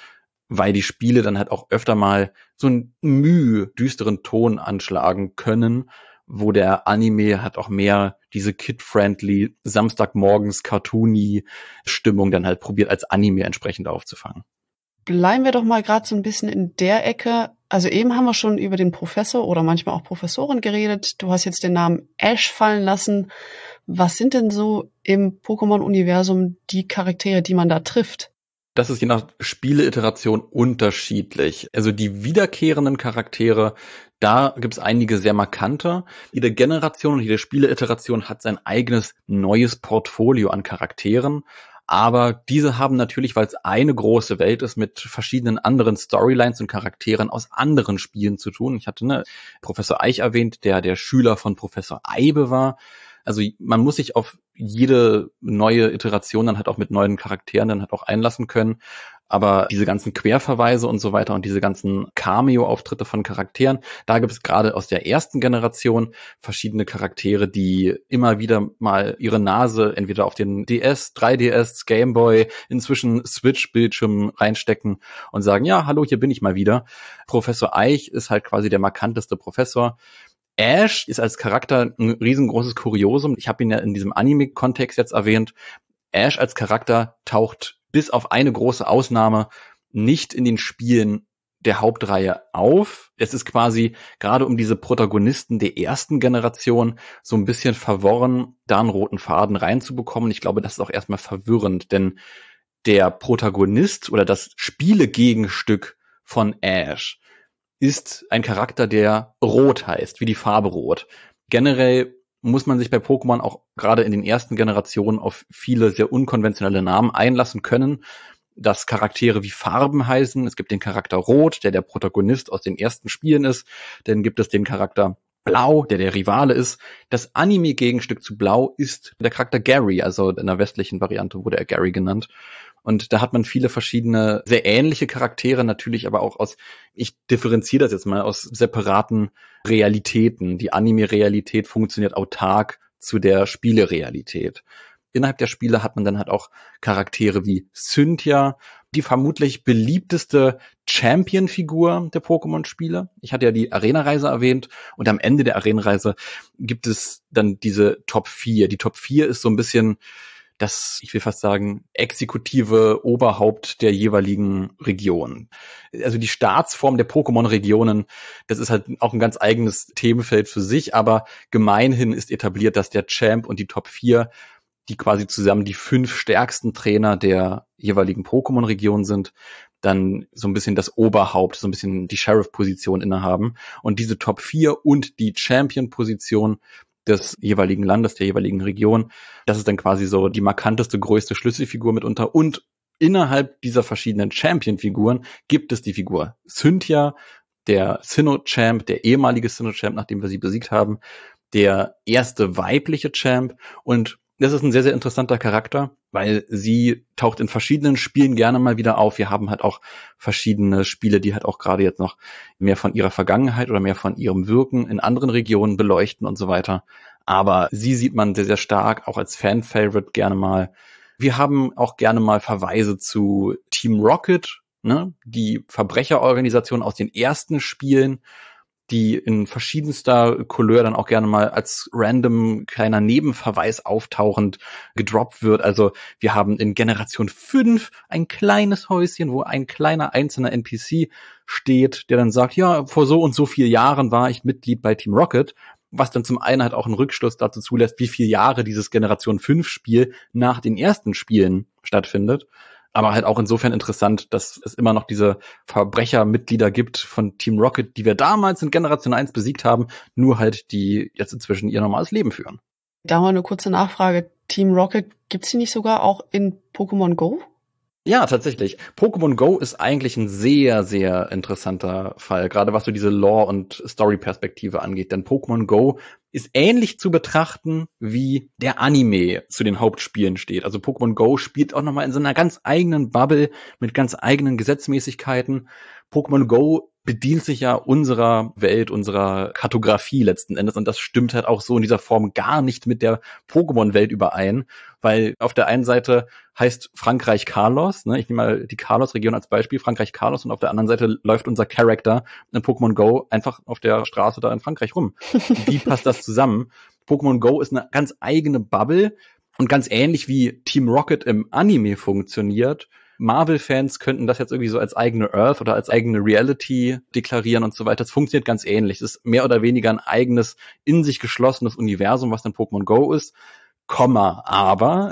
weil die Spiele dann halt auch öfter mal so einen düsteren Ton anschlagen können, wo der Anime halt auch mehr diese kid-friendly, Samstagmorgens cartoony Stimmung dann halt probiert, als Anime entsprechend aufzufangen. Bleiben wir doch mal gerade so ein bisschen in der Ecke. Also eben haben wir schon über den Professor oder manchmal auch Professorin geredet. Du hast jetzt den Namen Ash fallen lassen. Was sind denn so im Pokémon-Universum die Charaktere, die man da trifft? Das ist je nach Spieleiteration unterschiedlich. Also die wiederkehrenden Charaktere, da gibt's einige sehr markante. Jede Generation und jede Spieleiteration hat sein eigenes neues Portfolio an Charakteren. Aber diese haben natürlich, weil es eine große Welt ist, mit verschiedenen anderen Storylines und Charakteren aus anderen Spielen zu tun. Ich hatte Professor Eich erwähnt, der Schüler von Professor Eibe war. Also man muss sich auf jede neue Iteration dann halt auch mit neuen Charakteren dann halt auch einlassen können. Aber diese ganzen Querverweise und so weiter und diese ganzen Cameo-Auftritte von Charakteren, da gibt es gerade aus der ersten Generation verschiedene Charaktere, die immer wieder mal ihre Nase entweder auf den DS, 3DS, Game Boy, inzwischen Switch-Bildschirm reinstecken und sagen, ja, hallo, hier bin ich mal wieder. Professor Eich ist halt quasi der markanteste Professor. Ash ist als Charakter ein riesengroßes Kuriosum. Ich habe ihn ja in diesem Anime-Kontext jetzt erwähnt. Ash als Charakter taucht bis auf eine große Ausnahme nicht in den Spielen der Hauptreihe auf. Es ist quasi gerade um diese Protagonisten der ersten Generation so ein bisschen verworren, da einen roten Faden reinzubekommen. Ich glaube, das ist auch erstmal verwirrend, denn der Protagonist oder das Spielegegenstück von Ash ist ein Charakter, der Rot heißt, wie die Farbe Rot. Generell muss man sich bei Pokémon auch gerade in den ersten Generationen auf viele sehr unkonventionelle Namen einlassen können, dass Charaktere wie Farben heißen. Es gibt den Charakter Rot, der Protagonist aus den ersten Spielen ist. Dann gibt es den Charakter Blau, der Rivale ist. Das Anime-Gegenstück zu Blau ist der Charakter Gary, also in der westlichen Variante wurde er Gary genannt. Und da hat man viele verschiedene, sehr ähnliche Charaktere, natürlich aber auch ich differenziere das jetzt mal, aus separaten Realitäten. Die Anime-Realität funktioniert autark zu der Spielerealität. Innerhalb der Spiele hat man dann halt auch Charaktere wie Cynthia, die vermutlich beliebteste Champion-Figur der Pokémon-Spiele. Ich hatte ja die Arena-Reise erwähnt und am Ende der Arena-Reise gibt es dann diese Top 4. Die Top 4 ist so ein bisschen das, ich will fast sagen, exekutive Oberhaupt der jeweiligen Region. Also die Staatsform der Pokémon-Regionen, das ist halt auch ein ganz eigenes Themenfeld für sich, aber gemeinhin ist etabliert, dass der Champ und die Top 4, die quasi zusammen die 5 stärksten Trainer der jeweiligen Pokémon-Region sind, dann so ein bisschen das Oberhaupt, so ein bisschen die Sheriff-Position innehaben. Und diese Top 4 und die Champion-Position des jeweiligen Landes, der jeweiligen Region. Das ist dann quasi so die markanteste, größte Schlüsselfigur mitunter. Und innerhalb dieser verschiedenen Champion-Figuren gibt es die Figur Cynthia, der Sinnoh-Champ, der ehemalige Sinnoh-Champ, nachdem wir sie besiegt haben, der erste weibliche Champ. Und das ist ein sehr, sehr interessanter Charakter, weil sie taucht in verschiedenen Spielen gerne mal wieder auf. Wir haben halt auch verschiedene Spiele, die halt auch gerade jetzt noch mehr von ihrer Vergangenheit oder mehr von ihrem Wirken in anderen Regionen beleuchten und so weiter. Aber sie sieht man sehr, sehr stark, auch als Fan-Favorite gerne mal. Wir haben auch gerne mal Verweise zu Team Rocket, die Verbrecherorganisation aus den ersten Spielen, die in verschiedenster Couleur dann auch gerne mal als random kleiner Nebenverweis auftauchend gedroppt wird. Also wir haben in Generation 5 ein kleines Häuschen, wo ein kleiner einzelner NPC steht, der dann sagt, ja, vor so und so 4 Jahren war ich Mitglied bei Team Rocket, was dann zum einen halt auch einen Rückschluss dazu zulässt, wie viele Jahre dieses Generation 5 Spiel nach den ersten Spielen stattfindet. Aber halt auch insofern interessant, dass es immer noch diese Verbrechermitglieder gibt von Team Rocket, die wir damals in Generation 1 besiegt haben, nur halt die jetzt inzwischen ihr normales Leben führen. Da mal eine kurze Nachfrage. Team Rocket, gibt's die nicht sogar auch in Pokémon Go? Ja, tatsächlich. Pokémon Go ist eigentlich ein sehr, sehr interessanter Fall, gerade was so diese Lore- und Story-Perspektive angeht. Denn Pokémon Go ist ähnlich zu betrachten, wie der Anime zu den Hauptspielen steht. Also Pokémon Go spielt auch nochmal in so einer ganz eigenen Bubble mit ganz eigenen Gesetzmäßigkeiten. Pokémon Go bedient sich ja unserer Welt, unserer Kartografie letzten Endes. Und das stimmt halt auch so in dieser Form gar nicht mit der Pokémon-Welt überein, weil auf der einen Seite heißt Frankreich Carlos, ne? Ich nehme mal die Carlos-Region als Beispiel, Frankreich Carlos, und auf der anderen Seite läuft unser Charakter in Pokémon Go einfach auf der Straße da in Frankreich rum. Wie passt das zusammen? Pokémon Go ist eine ganz eigene Bubble und ganz ähnlich wie Team Rocket im Anime funktioniert. Marvel-Fans könnten das jetzt irgendwie so als eigene Earth oder als eigene Reality deklarieren und so weiter. Das funktioniert ganz ähnlich. Es ist mehr oder weniger ein eigenes, in sich geschlossenes Universum, was dann Pokémon Go ist. Aber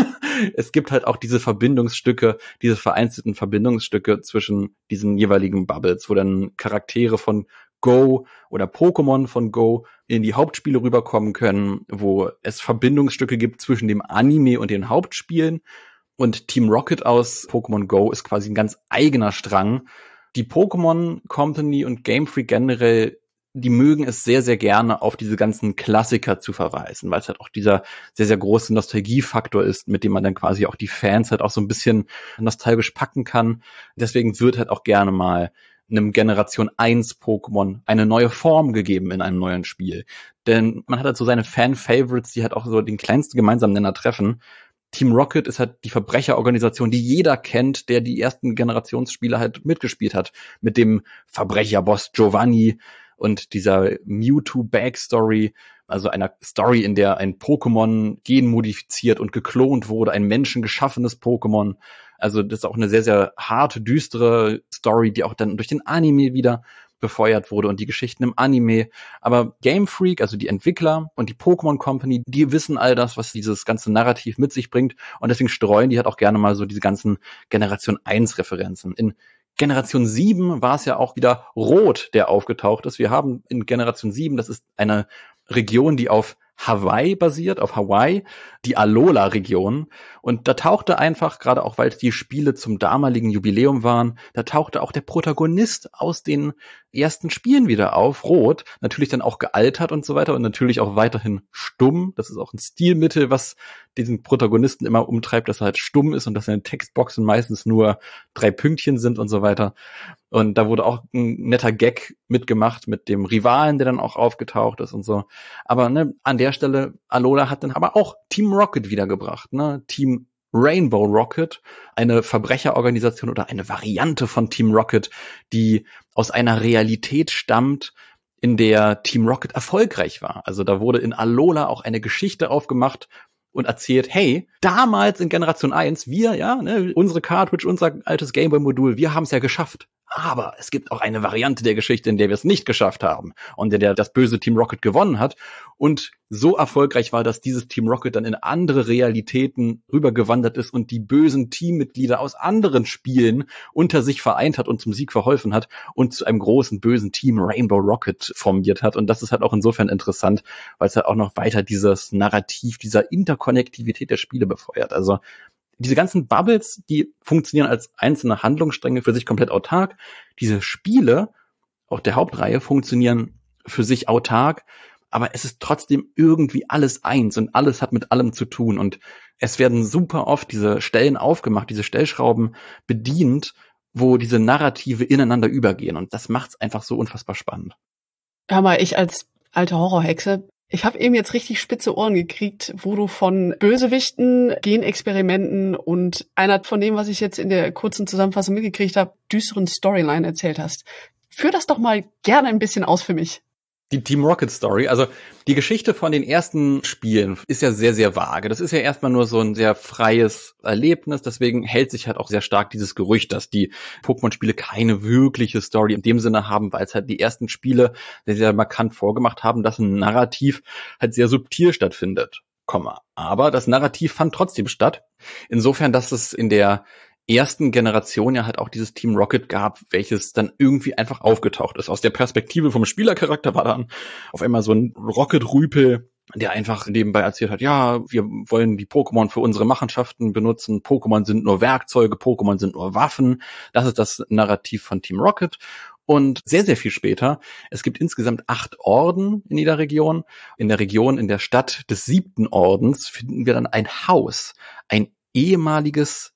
es gibt halt auch diese Verbindungsstücke, diese vereinzelten Verbindungsstücke zwischen diesen jeweiligen Bubbles, wo dann Charaktere von Go oder Pokémon von Go in die Hauptspiele rüberkommen können, wo es Verbindungsstücke gibt zwischen dem Anime und den Hauptspielen. Und Team Rocket aus Pokémon Go ist quasi ein ganz eigener Strang. Die Pokémon Company und Game Freak generell, die mögen es sehr, sehr gerne, auf diese ganzen Klassiker zu verweisen, weil es halt auch dieser sehr, sehr große Nostalgiefaktor ist, mit dem man dann quasi auch die Fans halt auch so ein bisschen nostalgisch packen kann. Deswegen wird halt auch gerne mal einem Generation 1 Pokémon eine neue Form gegeben in einem neuen Spiel. Denn man hat halt so seine Fan-Favorites, die halt auch so den kleinsten gemeinsamen Nenner treffen. Team Rocket ist halt die Verbrecherorganisation, die jeder kennt, der die ersten Generationsspiele halt mitgespielt hat. Mit dem Verbrecherboss Giovanni und dieser Mewtwo-Backstory, also einer Story, in der ein Pokémon genmodifiziert und geklont wurde, ein menschengeschaffenes Pokémon. Also das ist auch eine sehr, sehr harte, düstere Story, die auch dann durch den Anime wieder befeuert wurde und die Geschichten im Anime. Aber Game Freak, also die Entwickler und die Pokémon Company, die wissen all das, was dieses ganze Narrativ mit sich bringt, und deswegen streuen die halt auch gerne mal so diese ganzen Generation 1 Referenzen. In Generation 7 war es ja auch wieder Rot, der aufgetaucht ist. Wir haben in Generation 7, das ist eine Region, die auf Hawaii basiert, auf Hawaii, die Alola-Region. Und da tauchte einfach, gerade auch weil es die Spiele zum damaligen Jubiläum waren, da tauchte auch der Protagonist aus den ersten Spielen wieder auf, Rot, natürlich dann auch gealtert und so weiter und natürlich auch weiterhin stumm. Das ist auch ein Stilmittel, was diesen Protagonisten immer umtreibt, dass er halt stumm ist und dass seine Textboxen meistens nur 3 Pünktchen sind und so weiter. Und da wurde auch ein netter Gag mitgemacht mit dem Rivalen, der dann auch aufgetaucht ist und so. Aber ne, an der Stelle, Alola hat dann aber auch Team Rocket wiedergebracht, ne? Team Rainbow Rocket, eine Verbrecherorganisation oder eine Variante von Team Rocket, die aus einer Realität stammt, in der Team Rocket erfolgreich war. Also da wurde in Alola auch eine Geschichte aufgemacht und erzählt, hey, damals in Generation 1, wir, ja, ne, unsere Cartridge, unser altes Gameboy-Modul, wir haben es ja geschafft. Aber es gibt auch eine Variante der Geschichte, in der wir es nicht geschafft haben und in der das böse Team Rocket gewonnen hat und so erfolgreich war, dass dieses Team Rocket dann in andere Realitäten rübergewandert ist und die bösen Teammitglieder aus anderen Spielen unter sich vereint hat und zum Sieg verholfen hat und zu einem großen bösen Team Rainbow Rocket formiert hat. Und das ist halt auch insofern interessant, weil es halt auch noch weiter dieses Narrativ dieser Interkonnektivität der Spiele befeuert. Also diese ganzen Bubbles, die funktionieren als einzelne Handlungsstränge für sich komplett autark. Diese Spiele, auch der Hauptreihe, funktionieren für sich autark, aber es ist trotzdem irgendwie alles eins und alles hat mit allem zu tun. Und es werden super oft diese Stellen aufgemacht, diese Stellschrauben bedient, wo diese Narrative ineinander übergehen. Und das macht's einfach so unfassbar spannend. Hör mal, ich als alte Horrorhexe, ich habe eben jetzt richtig spitze Ohren gekriegt, wo du von Bösewichten, Genexperimenten und einer von dem, was ich jetzt in der kurzen Zusammenfassung mitgekriegt habe, düsteren Storyline erzählt hast. Führ das doch mal gerne ein bisschen aus für mich. Die Team Rocket Story, also die Geschichte von den ersten Spielen ist ja sehr, sehr vage. Das ist ja erstmal nur so ein sehr freies Erlebnis, deswegen hält sich halt auch sehr stark dieses Gerücht, dass die Pokémon-Spiele keine wirkliche Story in dem Sinne haben, weil es halt die ersten Spiele sehr, sehr markant vorgemacht haben, dass ein Narrativ halt sehr subtil stattfindet. Aber das Narrativ fand trotzdem statt. Insofern, dass es in der ersten Generation ja halt auch dieses Team Rocket gab, welches dann irgendwie einfach aufgetaucht ist. Aus der Perspektive vom Spielercharakter war dann auf einmal so ein Rocket-Rüpel, der einfach nebenbei erzählt hat, ja, wir wollen die Pokémon für unsere Machenschaften benutzen, Pokémon sind nur Werkzeuge, Pokémon sind nur Waffen. Das ist das Narrativ von Team Rocket. Und sehr, sehr viel später, es gibt insgesamt 8 Orden in jeder Region. In der Stadt des 7. Ordens finden wir dann ein Haus, ein ehemaliges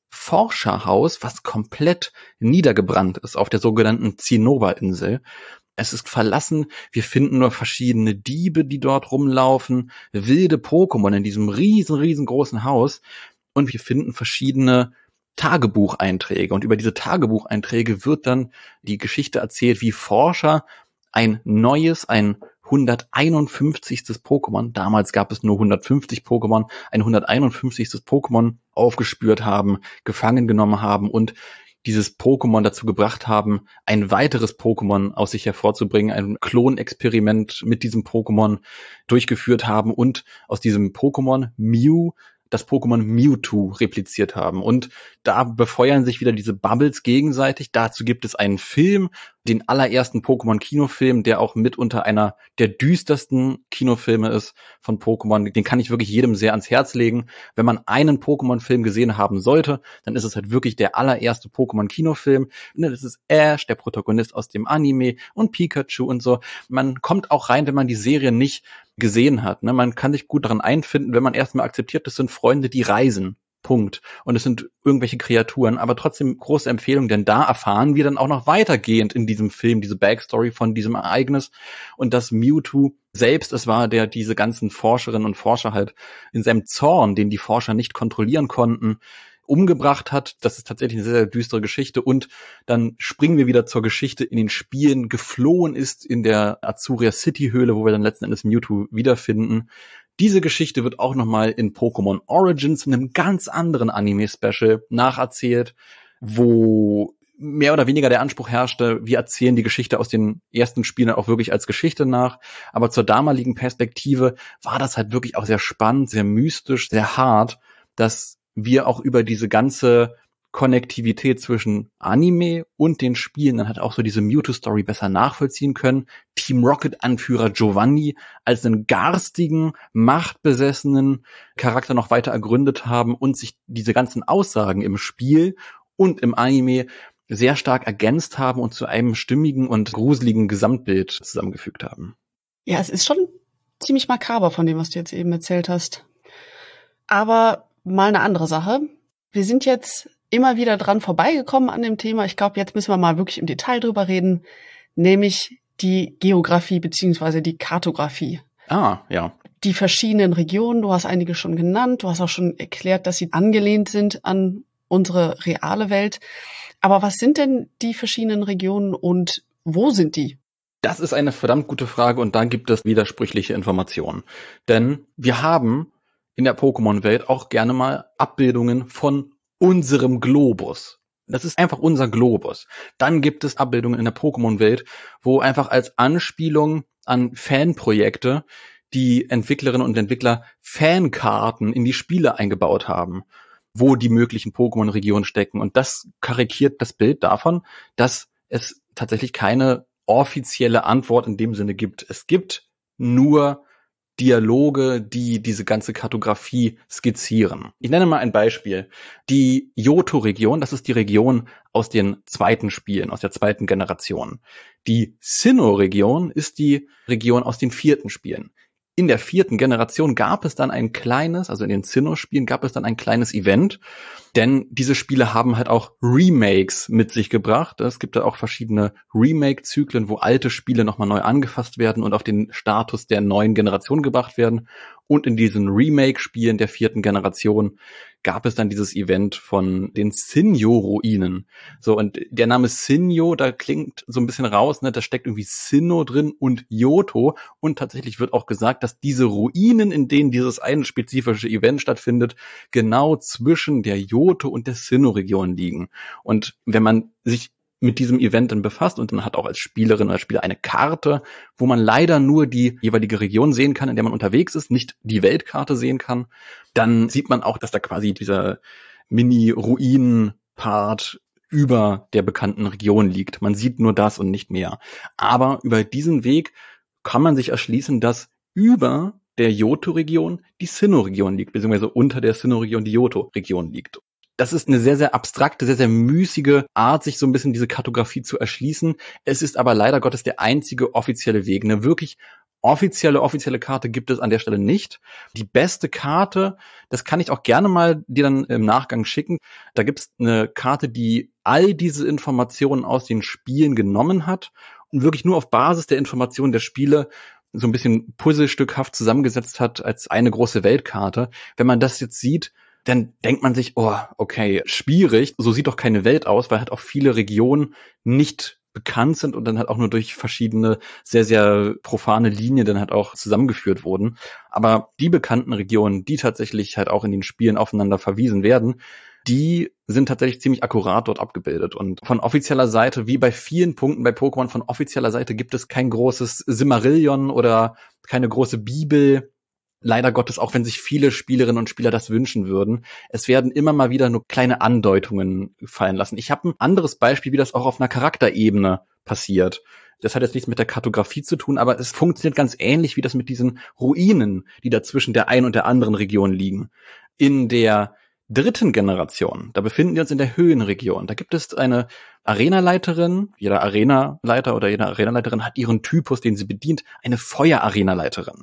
Forscherhaus, was komplett niedergebrannt ist auf der sogenannten Zinnoberinsel. Es ist verlassen, wir finden nur verschiedene Diebe, die dort rumlaufen, wilde Pokémon in diesem riesengroßen Haus und wir finden verschiedene Tagebucheinträge und über diese Tagebucheinträge wird dann die Geschichte erzählt, wie Forscher ein 151. Pokémon, damals gab es nur 150 Pokémon, ein 151. Pokémon aufgespürt haben, gefangen genommen haben und dieses Pokémon dazu gebracht haben, ein weiteres Pokémon aus sich hervorzubringen, ein Klonexperiment mit diesem Pokémon durchgeführt haben und aus diesem Pokémon Mew das Pokémon Mewtwo repliziert haben. Und da befeuern sich wieder diese Bubbles gegenseitig. Dazu gibt es einen Film, den allerersten Pokémon-Kinofilm, der auch mitunter einer der düstersten Kinofilme ist von Pokémon. Den kann ich wirklich jedem sehr ans Herz legen. Wenn man einen Pokémon-Film gesehen haben sollte, dann ist es halt wirklich der allererste Pokémon-Kinofilm. Das ist Ash, der Protagonist aus dem Anime und Pikachu und so. Man kommt auch rein, wenn man die Serie nicht gesehen hat. Man kann sich gut daran einfinden, wenn man erstmal akzeptiert, das sind Freunde, die reisen. Punkt. Und es sind irgendwelche Kreaturen, aber trotzdem große Empfehlung, denn da erfahren wir dann auch noch weitergehend in diesem Film diese Backstory von diesem Ereignis und dass Mewtwo selbst es war, der diese ganzen Forscherinnen und Forscher halt in seinem Zorn, den die Forscher nicht kontrollieren konnten, umgebracht hat. Das ist tatsächlich eine sehr, sehr düstere Geschichte und dann springen wir wieder zur Geschichte in den Spielen, geflohen ist in der Azuria City Höhle, wo wir dann letzten Endes Mewtwo wiederfinden. Diese Geschichte wird auch nochmal in Pokémon Origins, in einem ganz anderen Anime-Special, nacherzählt, wo mehr oder weniger der Anspruch herrschte, wir erzählen die Geschichte aus den ersten Spielen auch wirklich als Geschichte nach. Aber zur damaligen Perspektive war das halt wirklich auch sehr spannend, sehr mystisch, sehr hart, dass wir auch über diese ganze Konnektivität zwischen Anime und den Spielen dann halt auch so diese Mewtwo-Story besser nachvollziehen können. Team Rocket-Anführer Giovanni als einen garstigen, machtbesessenen Charakter noch weiter ergründet haben und sich diese ganzen Aussagen im Spiel und im Anime sehr stark ergänzt haben und zu einem stimmigen und gruseligen Gesamtbild zusammengefügt haben. Ja, es ist schon ziemlich makaber von dem, was du jetzt eben erzählt hast. Aber mal eine andere Sache. Wir sind jetzt immer wieder dran vorbeigekommen an dem Thema. Ich glaube, jetzt müssen wir mal wirklich im Detail drüber reden, nämlich die Geografie beziehungsweise die Kartografie. Ah, ja. Die verschiedenen Regionen, du hast einige schon genannt, du hast auch schon erklärt, dass sie angelehnt sind an unsere reale Welt. Aber was sind denn die verschiedenen Regionen und wo sind die? Das ist eine verdammt gute Frage und da gibt es widersprüchliche Informationen. Denn wir haben in der Pokémon-Welt auch gerne mal Abbildungen von unserem Globus. Das ist einfach unser Globus. Dann gibt es Abbildungen in der Pokémon-Welt, wo einfach als Anspielung an Fanprojekte die Entwicklerinnen und Entwickler Fankarten in die Spiele eingebaut haben, wo die möglichen Pokémon-Regionen stecken. Und das karikiert das Bild davon, dass es tatsächlich keine offizielle Antwort in dem Sinne gibt. Es gibt nur Dialoge, die diese ganze Kartografie skizzieren. Ich nenne mal ein Beispiel. Die Johto-Region, das ist die Region aus den zweiten Spielen, aus der zweiten Generation. Die Sinnoh-Region ist die Region aus den vierten Spielen. In der vierten Generation gab es dann ein kleines, also in den Sinnoh-Spielen gab es dann ein kleines Event, denn diese Spiele haben halt auch Remakes mit sich gebracht. Es gibt da auch verschiedene Remake-Zyklen, wo alte Spiele nochmal neu angefasst werden und auf den Status der neuen Generation gebracht werden. Und in diesen Remake-Spielen der vierten Generation gab es dann dieses Event von den Sinnoh-Ruinen. So, und der Name Sinnoh, da klingt so ein bisschen raus, ne, da steckt irgendwie Sinnoh drin und Johto. Und tatsächlich wird auch gesagt, dass diese Ruinen, in denen dieses eine spezifische Event stattfindet, genau zwischen der Johto und der Sinnoh-Region liegen. Und wenn man sich mit diesem Event dann befasst und man hat auch als Spielerin oder Spieler eine Karte, wo man leider nur die jeweilige Region sehen kann, in der man unterwegs ist, nicht die Weltkarte sehen kann, dann sieht man auch, dass da quasi dieser Mini-Ruinen-Part über der bekannten Region liegt. Man sieht nur das und nicht mehr. Aber über diesen Weg kann man sich erschließen, dass über der Johto-Region die Sinnoh-Region liegt, beziehungsweise unter der Sinnoh-Region die Johto-Region liegt. Das ist eine sehr, sehr abstrakte, sehr, sehr müßige Art, sich so ein bisschen diese Kartografie zu erschließen. Es ist aber leider Gottes der einzige offizielle Weg. Eine wirklich offizielle Karte gibt es an der Stelle nicht. Die beste Karte, das kann ich auch gerne mal dir dann im Nachgang schicken. Da gibt es eine Karte, die all diese Informationen aus den Spielen genommen hat und wirklich nur auf Basis der Informationen der Spiele so ein bisschen puzzlestückhaft zusammengesetzt hat als eine große Weltkarte. Wenn man das jetzt sieht, dann denkt man sich, oh, okay, schwierig. So sieht doch keine Welt aus, weil halt auch viele Regionen nicht bekannt sind und dann halt auch nur durch verschiedene sehr, sehr profane Linien dann halt auch zusammengeführt wurden. Aber die bekannten Regionen, die tatsächlich halt auch in den Spielen aufeinander verwiesen werden, die sind tatsächlich ziemlich akkurat dort abgebildet. Und von offizieller Seite, wie bei vielen Punkten bei Pokémon, von offizieller Seite gibt es kein großes Silmarillion oder keine große Bibel. Leider Gottes, auch wenn sich viele Spielerinnen und Spieler das wünschen würden. Es werden immer mal wieder nur kleine Andeutungen fallen lassen. Ich habe ein anderes Beispiel, wie das auch auf einer Charakterebene passiert. Das hat jetzt nichts mit der Kartografie zu tun, aber es funktioniert ganz ähnlich wie das mit diesen Ruinen, die da zwischen der einen und der anderen Region liegen. In der 3. Generation, da befinden wir uns in der Höhenregion. Da gibt es eine Arenaleiterin. Jeder Arenaleiter oder jede Arenaleiterin hat ihren Typus, den sie bedient. Eine Feuerarenaleiterin.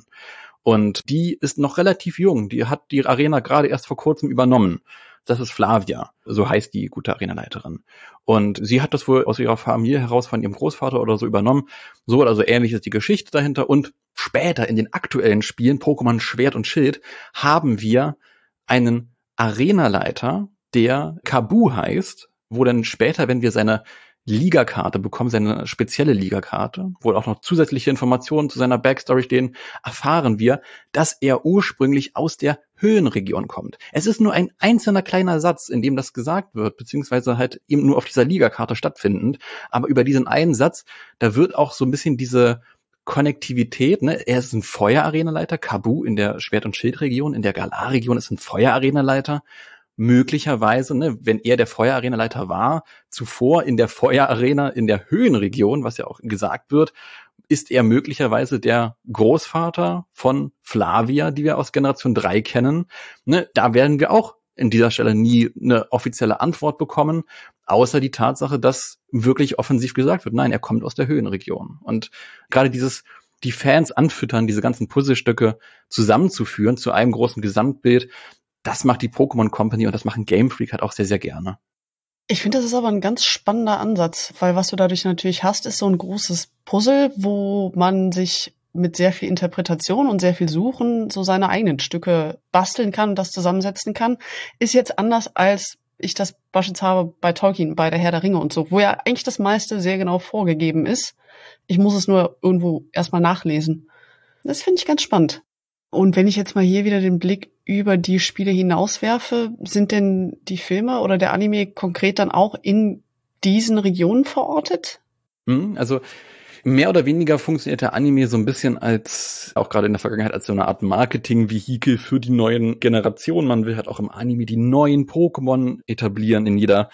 Und die ist noch relativ jung. Die hat die Arena gerade erst vor kurzem übernommen. Das ist Flavia. So heißt die gute Arenaleiterin. Und sie hat das wohl aus ihrer Familie heraus von ihrem Großvater oder so übernommen. So oder so ähnlich ist die Geschichte dahinter. Und später in den aktuellen Spielen, Pokémon Schwert und Schild, haben wir einen Arenaleiter, der Kabu heißt, wo dann später, wenn wir seine Ligakarte bekommen, seine spezielle Ligakarte, wo auch noch zusätzliche Informationen zu seiner Backstory stehen, erfahren wir, dass er ursprünglich aus der Höhenregion kommt. Es ist nur ein einzelner kleiner Satz, in dem das gesagt wird, beziehungsweise halt eben nur auf dieser Ligakarte stattfindend, aber über diesen einen Satz, da wird auch so ein bisschen diese Konnektivität, ne? Er ist ein Feuerarenaleiter, Kabu in der Schwert- und Schildregion, in der Galar-Region ist ein Feuerarenaleiter. Möglicherweise, ne, wenn er der Feuerarenaleiter war, zuvor in der Feuerarena in der Höhenregion, was ja auch gesagt wird, ist er möglicherweise der Großvater von Flavia, die wir aus Generation 3 kennen. Ne, da werden wir auch in dieser Stelle nie eine offizielle Antwort bekommen, außer die Tatsache, dass wirklich offensiv gesagt wird, nein, er kommt aus der Höhenregion. Und gerade die Fans anfüttern, diese ganzen Puzzlestücke zusammenzuführen zu einem großen Gesamtbild, das macht die Pokémon Company und das machen Game Freak halt auch sehr, sehr gerne. Ich finde, das ist aber ein ganz spannender Ansatz, weil was du dadurch natürlich hast, ist so ein großes Puzzle, wo man sich mit sehr viel Interpretation und sehr viel Suchen so seine eigenen Stücke basteln kann und das zusammensetzen kann. Ist jetzt anders, als ich das beispielsweise habe bei Tolkien, bei der Herr der Ringe und so, wo ja eigentlich das meiste sehr genau vorgegeben ist. Ich muss es nur irgendwo erstmal nachlesen. Das finde ich ganz spannend. Und wenn ich jetzt mal hier wieder den Blick über die Spiele hinauswerfe, sind denn die Filme oder der Anime konkret dann auch in diesen Regionen verortet? Also mehr oder weniger funktioniert der Anime so ein bisschen als, auch gerade in der Vergangenheit, als so eine Art Marketing-Vehikel für die neuen Generationen. Man will halt auch im Anime die neuen Pokémon etablieren. In jeder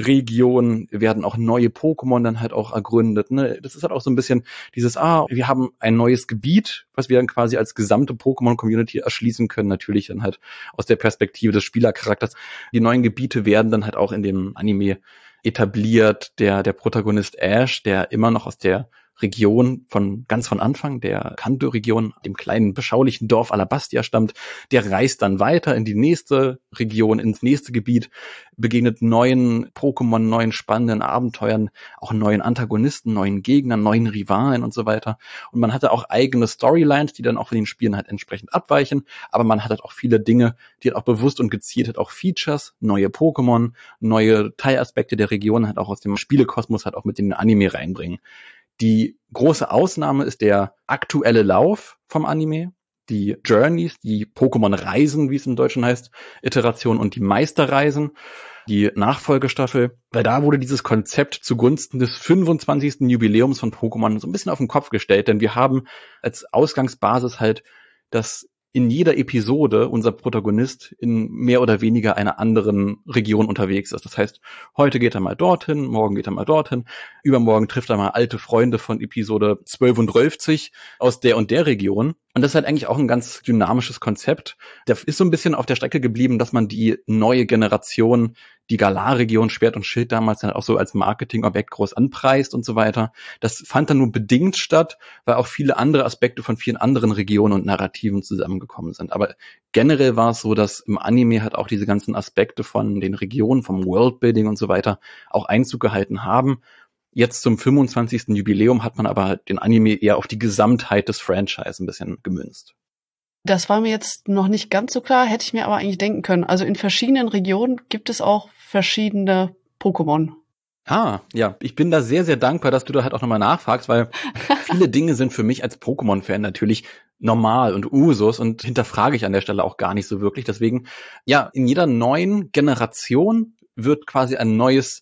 Region werden auch neue Pokémon dann halt auch ergründet. Ne? Das ist halt auch so ein bisschen dieses, wir haben ein neues Gebiet, was wir dann quasi als gesamte Pokémon-Community erschließen können. Natürlich dann halt aus der Perspektive des Spielercharakters. Die neuen Gebiete werden dann halt auch in dem Anime etabliert. Der Protagonist Ash, der immer noch aus der Region ganz von Anfang, der Kanto-Region, dem kleinen beschaulichen Dorf Alabastia stammt, der reist dann weiter in die nächste Region, ins nächste Gebiet, begegnet neuen Pokémon, neuen spannenden Abenteuern, auch neuen Antagonisten, neuen Gegnern, neuen Rivalen und so weiter. Und man hatte auch eigene Storylines, die dann auch von den Spielen halt entsprechend abweichen, aber man hat halt auch viele Dinge, die halt auch bewusst und gezielt halt auch Features, neue Pokémon, neue Teilaspekte der Region halt auch aus dem Spielekosmos halt auch mit in den Anime reinbringen. Die große Ausnahme ist der aktuelle Lauf vom Anime, die Journeys, die Pokémon-Reisen, wie es im Deutschen heißt, Iteration und die Meisterreisen, die Nachfolgestaffel, weil da wurde dieses Konzept zugunsten des 25. Jubiläums von Pokémon so ein bisschen auf den Kopf gestellt, denn wir haben als Ausgangsbasis halt, dass in jeder Episode unser Protagonist in mehr oder weniger einer anderen Region unterwegs ist. Das heißt, heute geht er mal dorthin, morgen geht er mal dorthin, übermorgen trifft er mal alte Freunde von Episode 12 und 12 aus der und der Region. Und das ist halt eigentlich auch ein ganz dynamisches Konzept. Der ist so ein bisschen auf der Strecke geblieben, dass man die neue Generation, die Galar-Region, Schwert und Schild damals dann auch so als Marketingobjekt groß anpreist und so weiter. Das fand dann nur bedingt statt, weil auch viele andere Aspekte von vielen anderen Regionen und Narrativen zusammengekommen sind. Aber generell war es so, dass im Anime halt auch diese ganzen Aspekte von den Regionen, vom Worldbuilding und so weiter auch Einzug gehalten haben. Jetzt zum 25. Jubiläum hat man aber den Anime eher auf die Gesamtheit des Franchise ein bisschen gemünzt. Das war mir jetzt noch nicht ganz so klar, hätte ich mir aber eigentlich denken können. Also in verschiedenen Regionen gibt es auch verschiedene Pokémon. Ah, ja, ich bin da sehr, sehr dankbar, dass du da halt auch nochmal nachfragst, weil viele Dinge sind für mich als Pokémon-Fan natürlich normal und Usus und hinterfrage ich an der Stelle auch gar nicht so wirklich. Deswegen, ja, in jeder neuen Generation wird quasi ein neues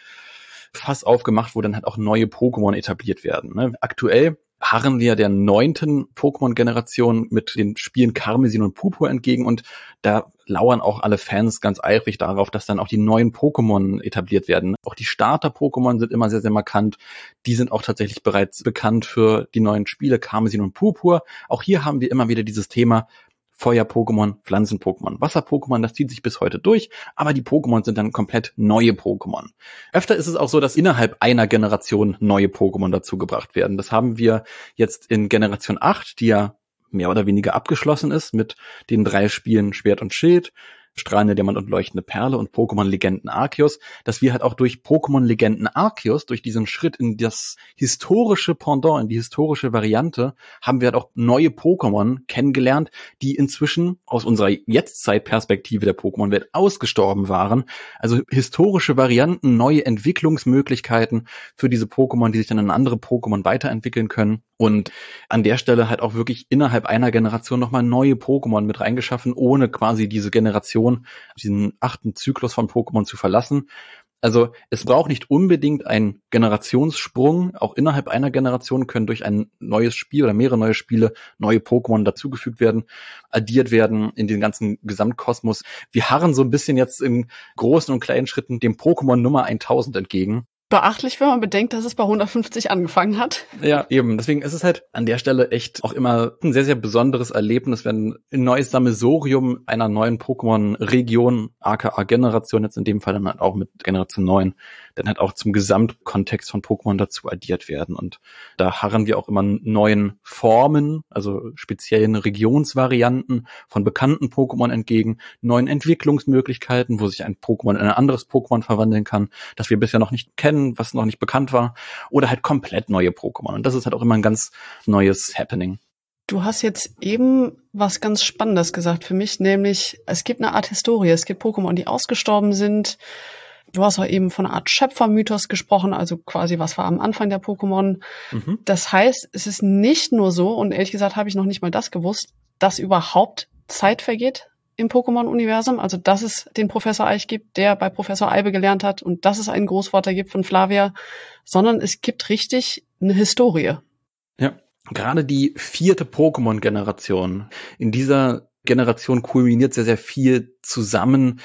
Fass aufgemacht, wo dann halt auch neue Pokémon etabliert werden. Ne? Aktuell harren wir der 9. Pokémon-Generation mit den Spielen Karmesin und Purpur entgegen und da lauern auch alle Fans ganz eifrig darauf, dass dann auch die neuen Pokémon etabliert werden. Auch die Starter-Pokémon sind immer sehr, sehr markant. Die sind auch tatsächlich bereits bekannt für die neuen Spiele Karmesin und Purpur. Auch hier haben wir immer wieder dieses Thema Feuer-Pokémon, Pflanzen-Pokémon, Wasser-Pokémon, das zieht sich bis heute durch, aber die Pokémon sind dann komplett neue Pokémon. Öfter ist es auch so, dass innerhalb einer Generation neue Pokémon dazugebracht werden. Das haben wir jetzt in Generation 8, die ja mehr oder weniger abgeschlossen ist mit den 3 Spielen Schwert und Schild, Strahlende Diamant und Leuchtende Perle und Pokémon Legenden Arceus, dass wir halt auch durch Pokémon Legenden Arceus, durch diesen Schritt in das historische Pendant, in die historische Variante, haben wir halt auch neue Pokémon kennengelernt, die inzwischen aus unserer Jetztzeitperspektive der Pokémon-Welt ausgestorben waren. Also historische Varianten, neue Entwicklungsmöglichkeiten für diese Pokémon, die sich dann in andere Pokémon weiterentwickeln können. Und an der Stelle halt auch wirklich innerhalb einer Generation nochmal neue Pokémon mit reingeschaffen, ohne quasi diese Generation, diesen 8. Zyklus von Pokémon zu verlassen. Also es braucht nicht unbedingt einen Generationssprung. Auch innerhalb einer Generation können durch ein neues Spiel oder mehrere neue Spiele neue Pokémon dazugefügt werden, addiert werden in den ganzen Gesamtkosmos. Wir harren so ein bisschen jetzt in großen und kleinen Schritten dem Pokémon Nummer 1000 entgegen. Beachtlich, wenn man bedenkt, dass es bei 150 angefangen hat. Ja, eben. Deswegen ist es halt an der Stelle echt auch immer ein sehr, sehr besonderes Erlebnis, wenn ein neues Sammelsurium einer neuen Pokémon-Region, aka Generation, jetzt in dem Fall dann halt auch mit Generation 9, dann halt auch zum Gesamtkontext von Pokémon dazu addiert werden. Und da harren wir auch immer neuen Formen, also speziellen Regionsvarianten von bekannten Pokémon entgegen, neuen Entwicklungsmöglichkeiten, wo sich ein Pokémon in ein anderes Pokémon verwandeln kann, das wir bisher noch nicht kennen, was noch nicht bekannt war, oder halt komplett neue Pokémon. Und das ist halt auch immer ein ganz neues Happening. Du hast jetzt eben was ganz Spannendes gesagt für mich, nämlich es gibt eine Art Historie. Es gibt Pokémon, die ausgestorben sind. Du hast auch eben von einer Art Schöpfermythos gesprochen, also quasi was war am Anfang der Pokémon. Mhm. Das heißt, es ist nicht nur so, und ehrlich gesagt habe ich noch nicht mal das gewusst, dass überhaupt Zeit vergeht im Pokémon-Universum, also dass es den Professor Eich gibt, der bei Professor Eibe gelernt hat und dass es einen Großvater gibt von Flavia, sondern es gibt richtig eine Historie. Ja, gerade die 4. Pokémon-Generation. In dieser Generation kulminiert sehr, sehr viel zusammen,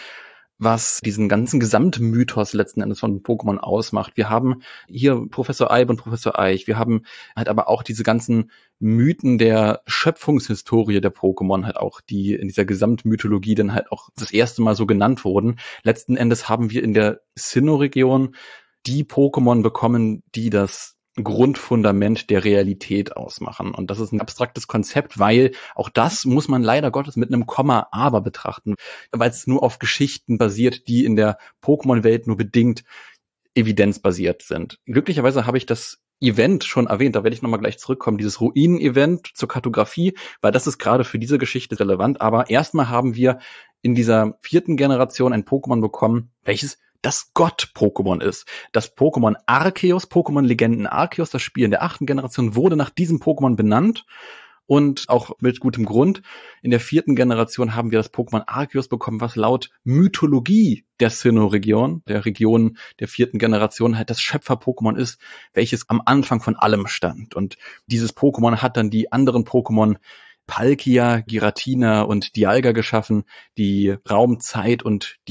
was diesen ganzen Gesamtmythos letzten Endes von Pokémon ausmacht. Wir haben hier Professor Eibe und Professor Eich. Wir haben halt aber auch diese ganzen Mythen der Schöpfungshistorie der Pokémon halt auch, die in dieser Gesamtmythologie dann halt auch das erste Mal so genannt wurden. Letzten Endes haben wir in der Sinnoh-Region die Pokémon bekommen, die das Grundfundament der Realität ausmachen. Und das ist ein abstraktes Konzept, weil auch das muss man leider Gottes mit einem Komma aber betrachten, weil es nur auf Geschichten basiert, die in der Pokémon-Welt nur bedingt evidenzbasiert sind. Glücklicherweise habe ich das Event schon erwähnt, da werde ich nochmal gleich zurückkommen, dieses Ruinen-Event zur Kartografie, weil das ist gerade für diese Geschichte relevant. Aber erstmal haben wir in dieser 4. Generation ein Pokémon bekommen, welches das Gott-Pokémon ist. Das Pokémon Arceus, Pokémon Legenden Arceus, das Spiel in der 8. Generation, wurde nach diesem Pokémon benannt und auch mit gutem Grund. In der 4. Generation haben wir das Pokémon Arceus bekommen, was laut Mythologie der Sinnoh-Region, der Region der 4. Generation, halt das Schöpfer-Pokémon ist, welches am Anfang von allem stand. Und dieses Pokémon hat dann die anderen Pokémon Palkia, Giratina und Dialga geschaffen, die Raum, Zeit und die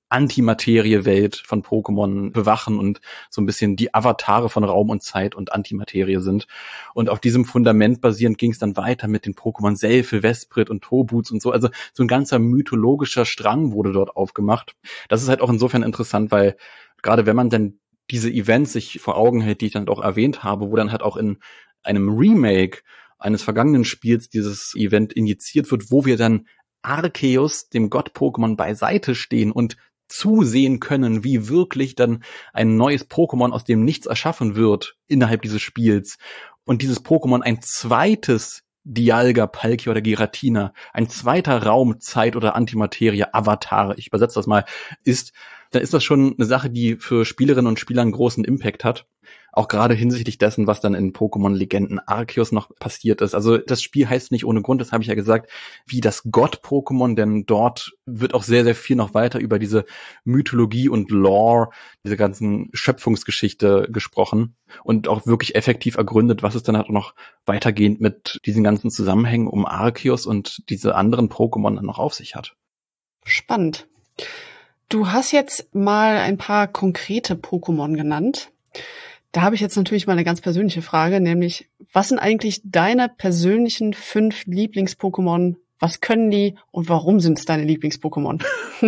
Antimaterie-Welt von Pokémon bewachen und so ein bisschen die Avatare von Raum und Zeit und Antimaterie sind. Und auf diesem Fundament basierend ging es dann weiter mit den Pokémon Selfie, Vesprit und Tobuts und so. Also so ein ganzer mythologischer Strang wurde dort aufgemacht. Das ist halt auch insofern interessant, weil gerade wenn man dann diese Events sich vor Augen hält, die ich dann auch erwähnt habe, wo dann halt auch in einem Remake eines vergangenen Spiels dieses Event injiziert wird, wo wir dann Arceus, dem Gott-Pokémon, beiseite stehen und zusehen können, wie wirklich dann ein neues Pokémon aus dem Nichts erschaffen wird innerhalb dieses Spiels. Und dieses Pokémon ein zweites Dialga, Palkia oder Giratina, ein zweiter Raum, Zeit oder Antimaterie, Avatar, ich übersetze das mal, ist, dann ist das schon eine Sache, die für Spielerinnen und Spieler einen großen Impact hat. Auch gerade hinsichtlich dessen, was dann in Pokémon-Legenden Arceus noch passiert ist. Also das Spiel heißt nicht ohne Grund, das habe ich ja gesagt, wie das Gott-Pokémon, denn dort wird auch sehr, sehr viel noch weiter über diese Mythologie und Lore, diese ganzen Schöpfungsgeschichte gesprochen und auch wirklich effektiv ergründet, was es dann halt auch noch weitergehend mit diesen ganzen Zusammenhängen um Arceus und diese anderen Pokémon dann noch auf sich hat. Spannend. Du hast jetzt mal ein paar konkrete Pokémon genannt. Da habe ich jetzt natürlich mal eine ganz persönliche Frage, nämlich, was sind eigentlich deine persönlichen 5 Lieblings-Pokémon? Was können die und warum sind es deine Lieblings-Pokémon?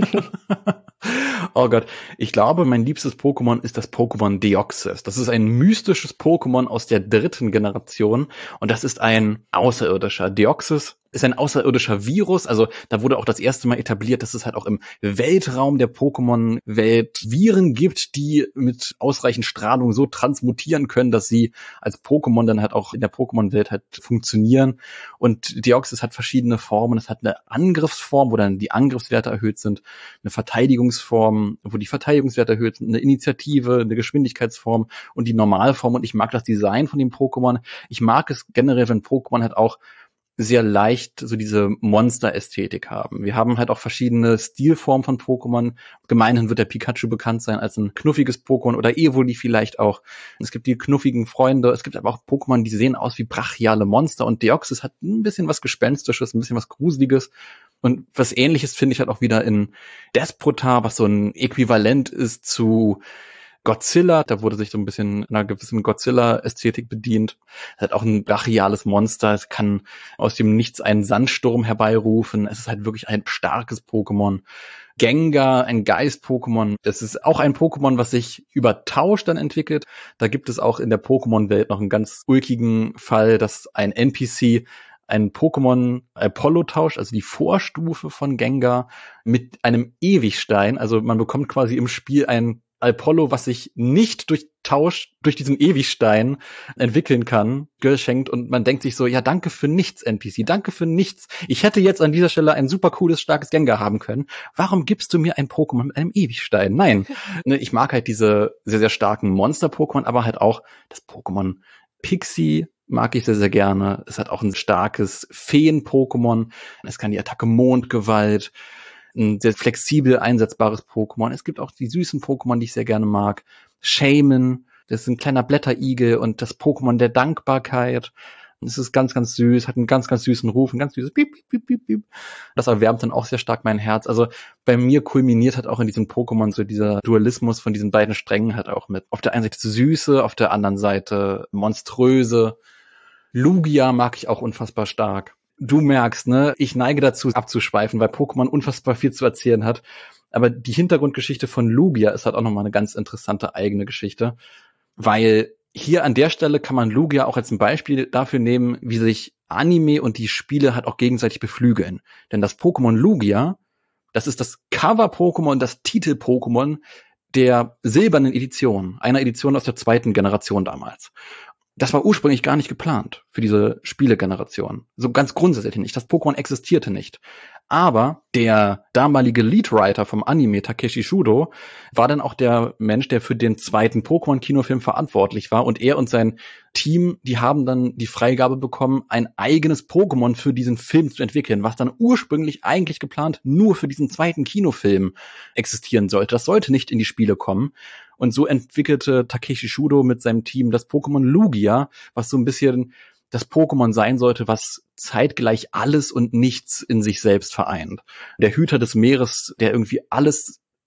Oh Gott, ich glaube, mein liebstes Pokémon ist das Pokémon Deoxys. Das ist ein mystisches Pokémon aus der 3. Generation und das ist ein Außerirdischer. Deoxys ist ein außerirdischer Virus, also da wurde auch das erste Mal etabliert, dass es halt auch im Weltraum der Pokémon-Welt Viren gibt, die mit ausreichend Strahlung so transmutieren können, dass sie als Pokémon dann halt auch in der Pokémon-Welt halt funktionieren. Und Deoxys hat verschiedene Formen. Es hat eine Angriffsform, wo dann die Angriffswerte erhöht sind, eine Verteidigungsform, wo die Verteidigungswerte erhöht sind, eine Initiative, eine Geschwindigkeitsform und die Normalform. Und ich mag das Design von dem Pokémon. Ich mag es generell, wenn Pokémon halt auch sehr leicht so diese Monster-Ästhetik haben. Wir haben halt auch verschiedene Stilformen von Pokémon. Gemeinhin wird der Pikachu bekannt sein als ein knuffiges Pokémon oder Evoli vielleicht auch. Es gibt die knuffigen Freunde. Es gibt aber auch Pokémon, die sehen aus wie brachiale Monster. Und Deoxys hat ein bisschen was Gespenstisches, ein bisschen was Gruseliges. Und was Ähnliches finde ich halt auch wieder in Despotar, was so ein Äquivalent ist zu Godzilla, da wurde sich so ein bisschen einer gewissen Godzilla-Ästhetik bedient. Es hat auch ein brachiales Monster, es kann aus dem Nichts einen Sandsturm herbeirufen. Es ist halt wirklich ein starkes Pokémon. Gengar, ein Geist-Pokémon. Das ist auch ein Pokémon, was sich über Tausch dann entwickelt. Da gibt es auch in der Pokémon-Welt noch einen ganz ulkigen Fall, dass ein NPC ein Pokémon Apollo tauscht, also die Vorstufe von Gengar, mit einem Ewigstein. Also man bekommt quasi im Spiel ein Apollo, was sich nicht durch Tausch, durch diesen Ewigstein entwickeln kann, geschenkt und man denkt sich so, ja, danke für nichts, NPC, danke für nichts. Ich hätte jetzt an dieser Stelle ein super cooles, starkes Gengar haben können. Warum gibst du mir ein Pokémon mit einem Ewigstein? Nein. Ich mag halt diese sehr, sehr starken Monster-Pokémon, aber halt auch das Pokémon Pixie mag ich sehr, sehr gerne. Es hat auch ein starkes Feen-Pokémon. Es kann die Attacke Mondgewalt, ein sehr flexibel einsetzbares Pokémon. Es gibt auch die süßen Pokémon, die ich sehr gerne mag. Shaman, das ist ein kleiner Blätterigel und das Pokémon der Dankbarkeit. Es ist ganz, ganz süß, hat einen ganz, ganz süßen Ruf, ein ganz süßes Piep, Piep, Piep, Piep. Das erwärmt dann auch sehr stark mein Herz. Also bei mir kulminiert halt auch in diesem Pokémon so dieser Dualismus von diesen beiden Strängen halt auch mit. Auf der einen Seite Süße, auf der anderen Seite Monströse. Lugia mag ich auch unfassbar stark. Du merkst, ne, ich neige dazu abzuschweifen, weil Pokémon unfassbar viel zu erzählen hat. Aber die Hintergrundgeschichte von Lugia ist halt auch nochmal eine ganz interessante eigene Geschichte. Weil hier an der Stelle kann man Lugia auch als ein Beispiel dafür nehmen, wie sich Anime und die Spiele halt auch gegenseitig beflügeln. Denn das Pokémon Lugia, das ist das Cover-Pokémon, das Titel-Pokémon der silbernen Edition, einer Edition aus der 2. Generation damals. Das war ursprünglich gar nicht geplant für diese Spielegeneration. So ganz grundsätzlich nicht. Das Pokémon existierte nicht. Aber der damalige Leadwriter vom Anime, Takeshi Shudo, war dann auch der Mensch, der für den 2. Pokémon-Kinofilm verantwortlich war. Und er und sein Team, die haben dann die Freigabe bekommen, ein eigenes Pokémon für diesen Film zu entwickeln, was dann ursprünglich eigentlich geplant nur für diesen 2. Kinofilm existieren sollte. Das sollte nicht in die Spiele kommen. Und so entwickelte Takeshi Shudo mit seinem Team das Pokémon Lugia, was so ein bisschen das Pokémon sein sollte, was zeitgleich alles und nichts in sich selbst vereint. Der Hüter des Meeres, der irgendwie alles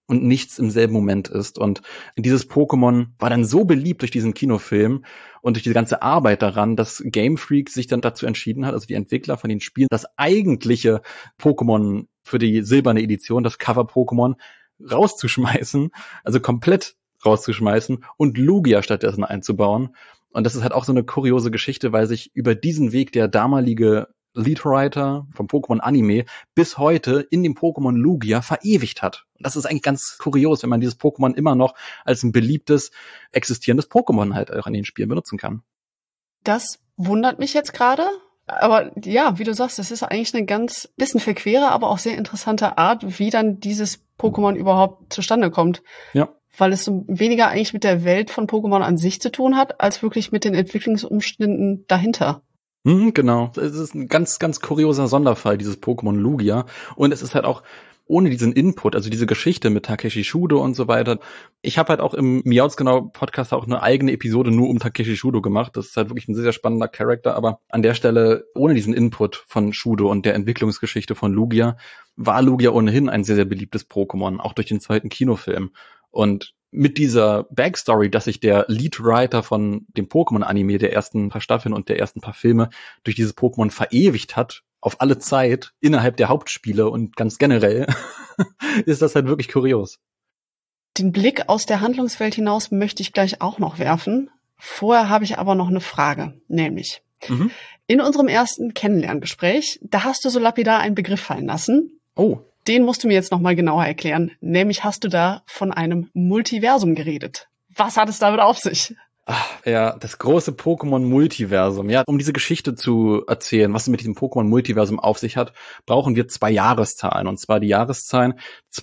und nichts im selben Moment ist. Und dieses Pokémon war dann so beliebt durch diesen Kinofilm und durch diese ganze Arbeit daran, dass Game Freak sich dann dazu entschieden hat, also die Entwickler von den Spielen, das eigentliche Pokémon für die silberne Edition, das Cover-Pokémon, rauszuschmeißen, also komplett rauszuschmeißen und Lugia stattdessen einzubauen. Und das ist halt auch so eine kuriose Geschichte, weil sich über diesen Weg der damalige Leadwriter vom Pokémon Anime bis heute in dem Pokémon Lugia verewigt hat. Und das ist eigentlich ganz kurios, wenn man dieses Pokémon immer noch als ein beliebtes, existierendes Pokémon halt auch in den Spielen benutzen kann. Das wundert mich jetzt gerade. Aber ja, wie du sagst, das ist eigentlich eine ganz bisschen verquere, aber auch sehr interessante Art, wie dann dieses Pokémon überhaupt zustande kommt. Ja. Weil es so weniger eigentlich mit der Welt von Pokémon an sich zu tun hat, als wirklich mit den Entwicklungsumständen dahinter. Genau. Es ist ein ganz, ganz kurioser Sonderfall, dieses Pokémon Lugia. Und es ist halt auch ohne diesen Input, also diese Geschichte mit Takeshi Shudo und so weiter. Ich habe halt auch im Miautsgenau-Podcast auch eine eigene Episode nur um Takeshi Shudo gemacht. Das ist halt wirklich ein sehr, sehr spannender Charakter. Aber an der Stelle, ohne diesen Input von Shudo und der Entwicklungsgeschichte von Lugia, war Lugia ohnehin ein sehr, sehr beliebtes Pokémon, auch durch den zweiten Kinofilm. Und mit dieser Backstory, dass sich der Leadwriter von dem Pokémon-Anime der ersten paar Staffeln und der ersten paar Filme durch dieses Pokémon verewigt hat, auf alle Zeit, innerhalb der Hauptspiele und ganz generell, ist das halt wirklich kurios. Den Blick aus der Handlungswelt hinaus möchte ich gleich auch noch werfen. Vorher habe ich aber noch eine Frage, nämlich in unserem ersten Kennenlerngespräch, da hast du so lapidar einen Begriff fallen lassen. Oh. Den musst du mir jetzt nochmal genauer erklären. Nämlich hast du da von einem Multiversum geredet. Was hat es damit auf sich? Ja, das große Pokémon-Multiversum. Ja, um diese Geschichte zu erzählen, was es mit diesem Pokémon-Multiversum auf sich hat, brauchen wir 2 Jahreszahlen. Und zwar die Jahreszahlen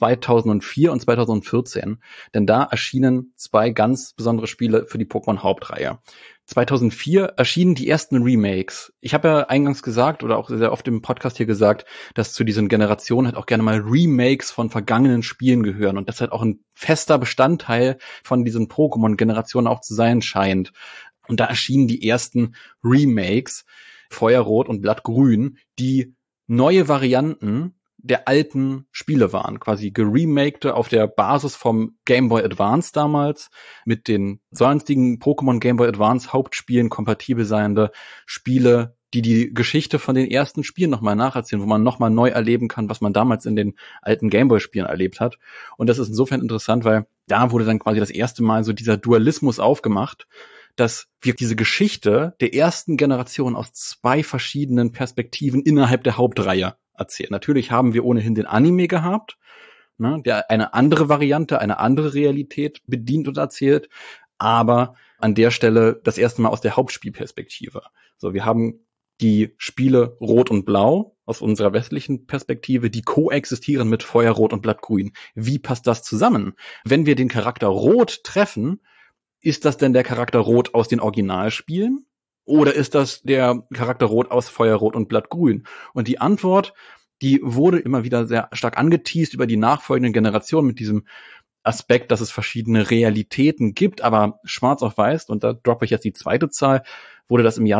2004 und 2014. Denn da erschienen 2 ganz besondere Spiele für die Pokémon-Hauptreihe. 2004 erschienen die ersten Remakes. Ich habe ja eingangs gesagt oder auch sehr oft im Podcast hier gesagt, dass zu diesen Generationen halt auch gerne mal Remakes von vergangenen Spielen gehören und das halt auch ein fester Bestandteil von diesen Pokémon-Generationen auch zu sein scheint. Und da erschienen die ersten Remakes, Feuerrot und Blattgrün, die neue Varianten der alten Spiele waren, quasi geremakte auf der Basis vom Game Boy Advance damals, mit den sonstigen Pokémon Game Boy Advance Hauptspielen kompatibel seiende Spiele, die die Geschichte von den ersten Spielen nochmal nacherzählen, wo man nochmal neu erleben kann, was man damals in den alten Game Boy Spielen erlebt hat. Und das ist insofern interessant, weil da wurde dann quasi das erste Mal so dieser Dualismus aufgemacht, dass wir diese Geschichte der ersten Generation aus 2 verschiedenen Perspektiven innerhalb der Hauptreihe erzählen. Natürlich haben wir ohnehin den Anime gehabt, ne, der eine andere Variante, eine andere Realität bedient und erzählt, aber an der Stelle das erste Mal aus der Hauptspielperspektive. So, wir haben die Spiele Rot und Blau aus unserer westlichen Perspektive, die koexistieren mit Feuerrot und Blattgrün. Wie passt das zusammen? Wenn wir den Charakter Rot treffen, ist das denn der Charakter Rot aus den Originalspielen? Oder ist das der Charakter Rot aus Feuerrot und Blattgrün? Und die Antwort, die wurde immer wieder sehr stark angeteast über die nachfolgenden Generationen mit diesem Aspekt, dass es verschiedene Realitäten gibt, aber schwarz auf weiß, und da droppe ich jetzt die zweite Zahl, wurde das im Jahr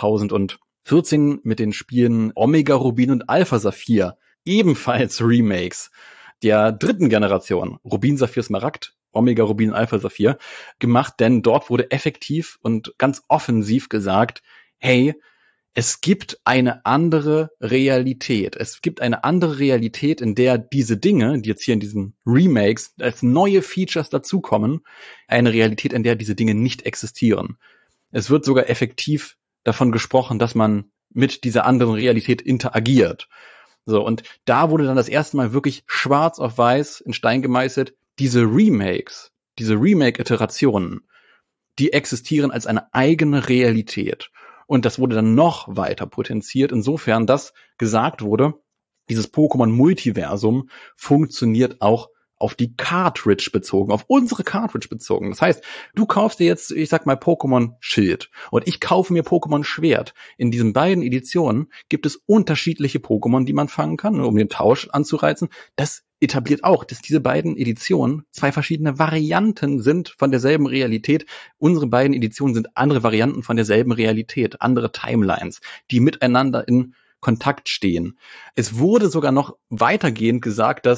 2014 mit den Spielen Omega Rubin und Alpha Saphir, ebenfalls Remakes der 3. Generation, Rubin, Saphir, Smaragd, Omega Rubin, Alpha Saphir, gemacht, denn dort wurde effektiv und ganz offensiv gesagt, hey, es gibt eine andere Realität. Es gibt eine andere Realität, in der diese Dinge, die jetzt hier in diesen Remakes als neue Features dazukommen, eine Realität, in der diese Dinge nicht existieren. Es wird sogar effektiv davon gesprochen, dass man mit dieser anderen Realität interagiert. So, und da wurde dann das erste Mal wirklich schwarz auf weiß in Stein gemeißelt, diese Remakes, diese Remake-Iterationen, die existieren als eine eigene Realität. Und das wurde dann noch weiter potenziert, insofern, dass gesagt wurde, dieses Pokémon-Multiversum funktioniert auch auf die Cartridge bezogen, auf unsere Cartridge bezogen. Das heißt, du kaufst dir jetzt, ich sag mal, Pokémon Schild und ich kaufe mir Pokémon Schwert. In diesen beiden Editionen gibt es unterschiedliche Pokémon, die man fangen kann, um den Tausch anzureizen. Das etabliert auch, dass diese beiden Editionen 2 verschiedene Varianten sind von derselben Realität. Unsere beiden Editionen sind andere Varianten von derselben Realität, andere Timelines, die miteinander in Kontakt stehen. Es wurde sogar noch weitergehend gesagt, dass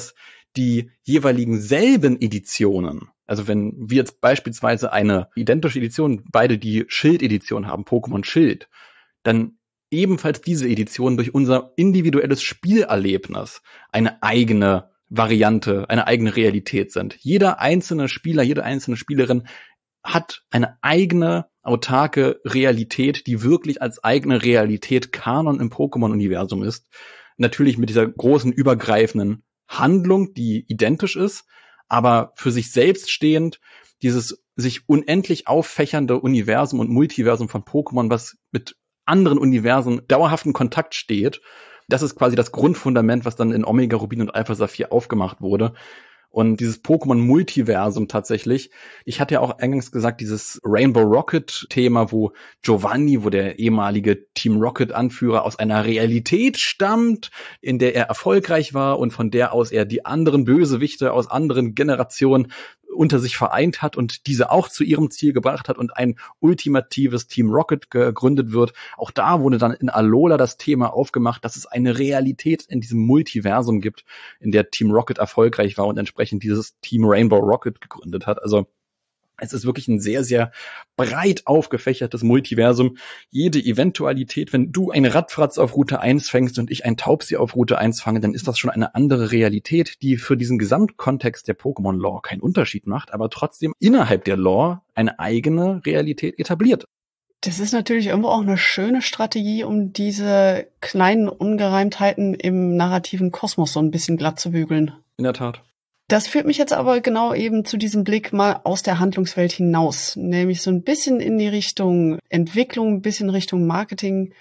die jeweiligen selben Editionen, also wenn wir jetzt beispielsweise eine identische Edition, beide die Schild-Edition haben, Pokémon Schild, dann ebenfalls diese Edition durch unser individuelles Spielerlebnis eine eigene Variante, eine eigene Realität sind. Jeder einzelne Spieler, jede einzelne Spielerin hat eine eigene, autarke Realität, die wirklich als eigene Realität Kanon im Pokémon-Universum ist. Natürlich mit dieser großen, übergreifenden Handlung, die identisch ist, aber für sich selbst stehend, dieses sich unendlich auffächernde Universum und Multiversum von Pokémon, was mit anderen Universen dauerhaften Kontakt steht. Das ist quasi das Grundfundament, was dann in Omega Rubin und Alpha Saphir aufgemacht wurde. Und dieses Pokémon-Multiversum tatsächlich, ich hatte ja auch eingangs gesagt, dieses Rainbow Rocket-Thema, wo Giovanni, wo der ehemalige Team Rocket-Anführer aus einer Realität stammt, in der er erfolgreich war und von der aus er die anderen Bösewichte aus anderen Generationen unter sich vereint hat und diese auch zu ihrem Ziel gebracht hat und ein ultimatives Team Rocket gegründet wird. Auch da wurde dann in Alola das Thema aufgemacht, dass es eine Realität in diesem Multiversum gibt, in der Team Rocket erfolgreich war und entsprechend dieses Team Rainbow Rocket gegründet hat. Also es ist wirklich ein sehr, sehr breit aufgefächertes Multiversum. Jede Eventualität, wenn du ein Radfratz auf Route 1 fängst und ich ein Taubsi auf Route 1 fange, dann ist das schon eine andere Realität, die für diesen Gesamtkontext der Pokémon-Lore keinen Unterschied macht, aber trotzdem innerhalb der Lore eine eigene Realität etabliert. Das ist natürlich irgendwo auch eine schöne Strategie, um diese kleinen Ungereimtheiten im narrativen Kosmos so ein bisschen glatt zu bügeln. In der Tat. Das führt mich jetzt aber genau eben zu diesem Blick mal aus der Handlungswelt hinaus, nämlich so ein bisschen in die Richtung Entwicklung, ein bisschen Richtung Marketing.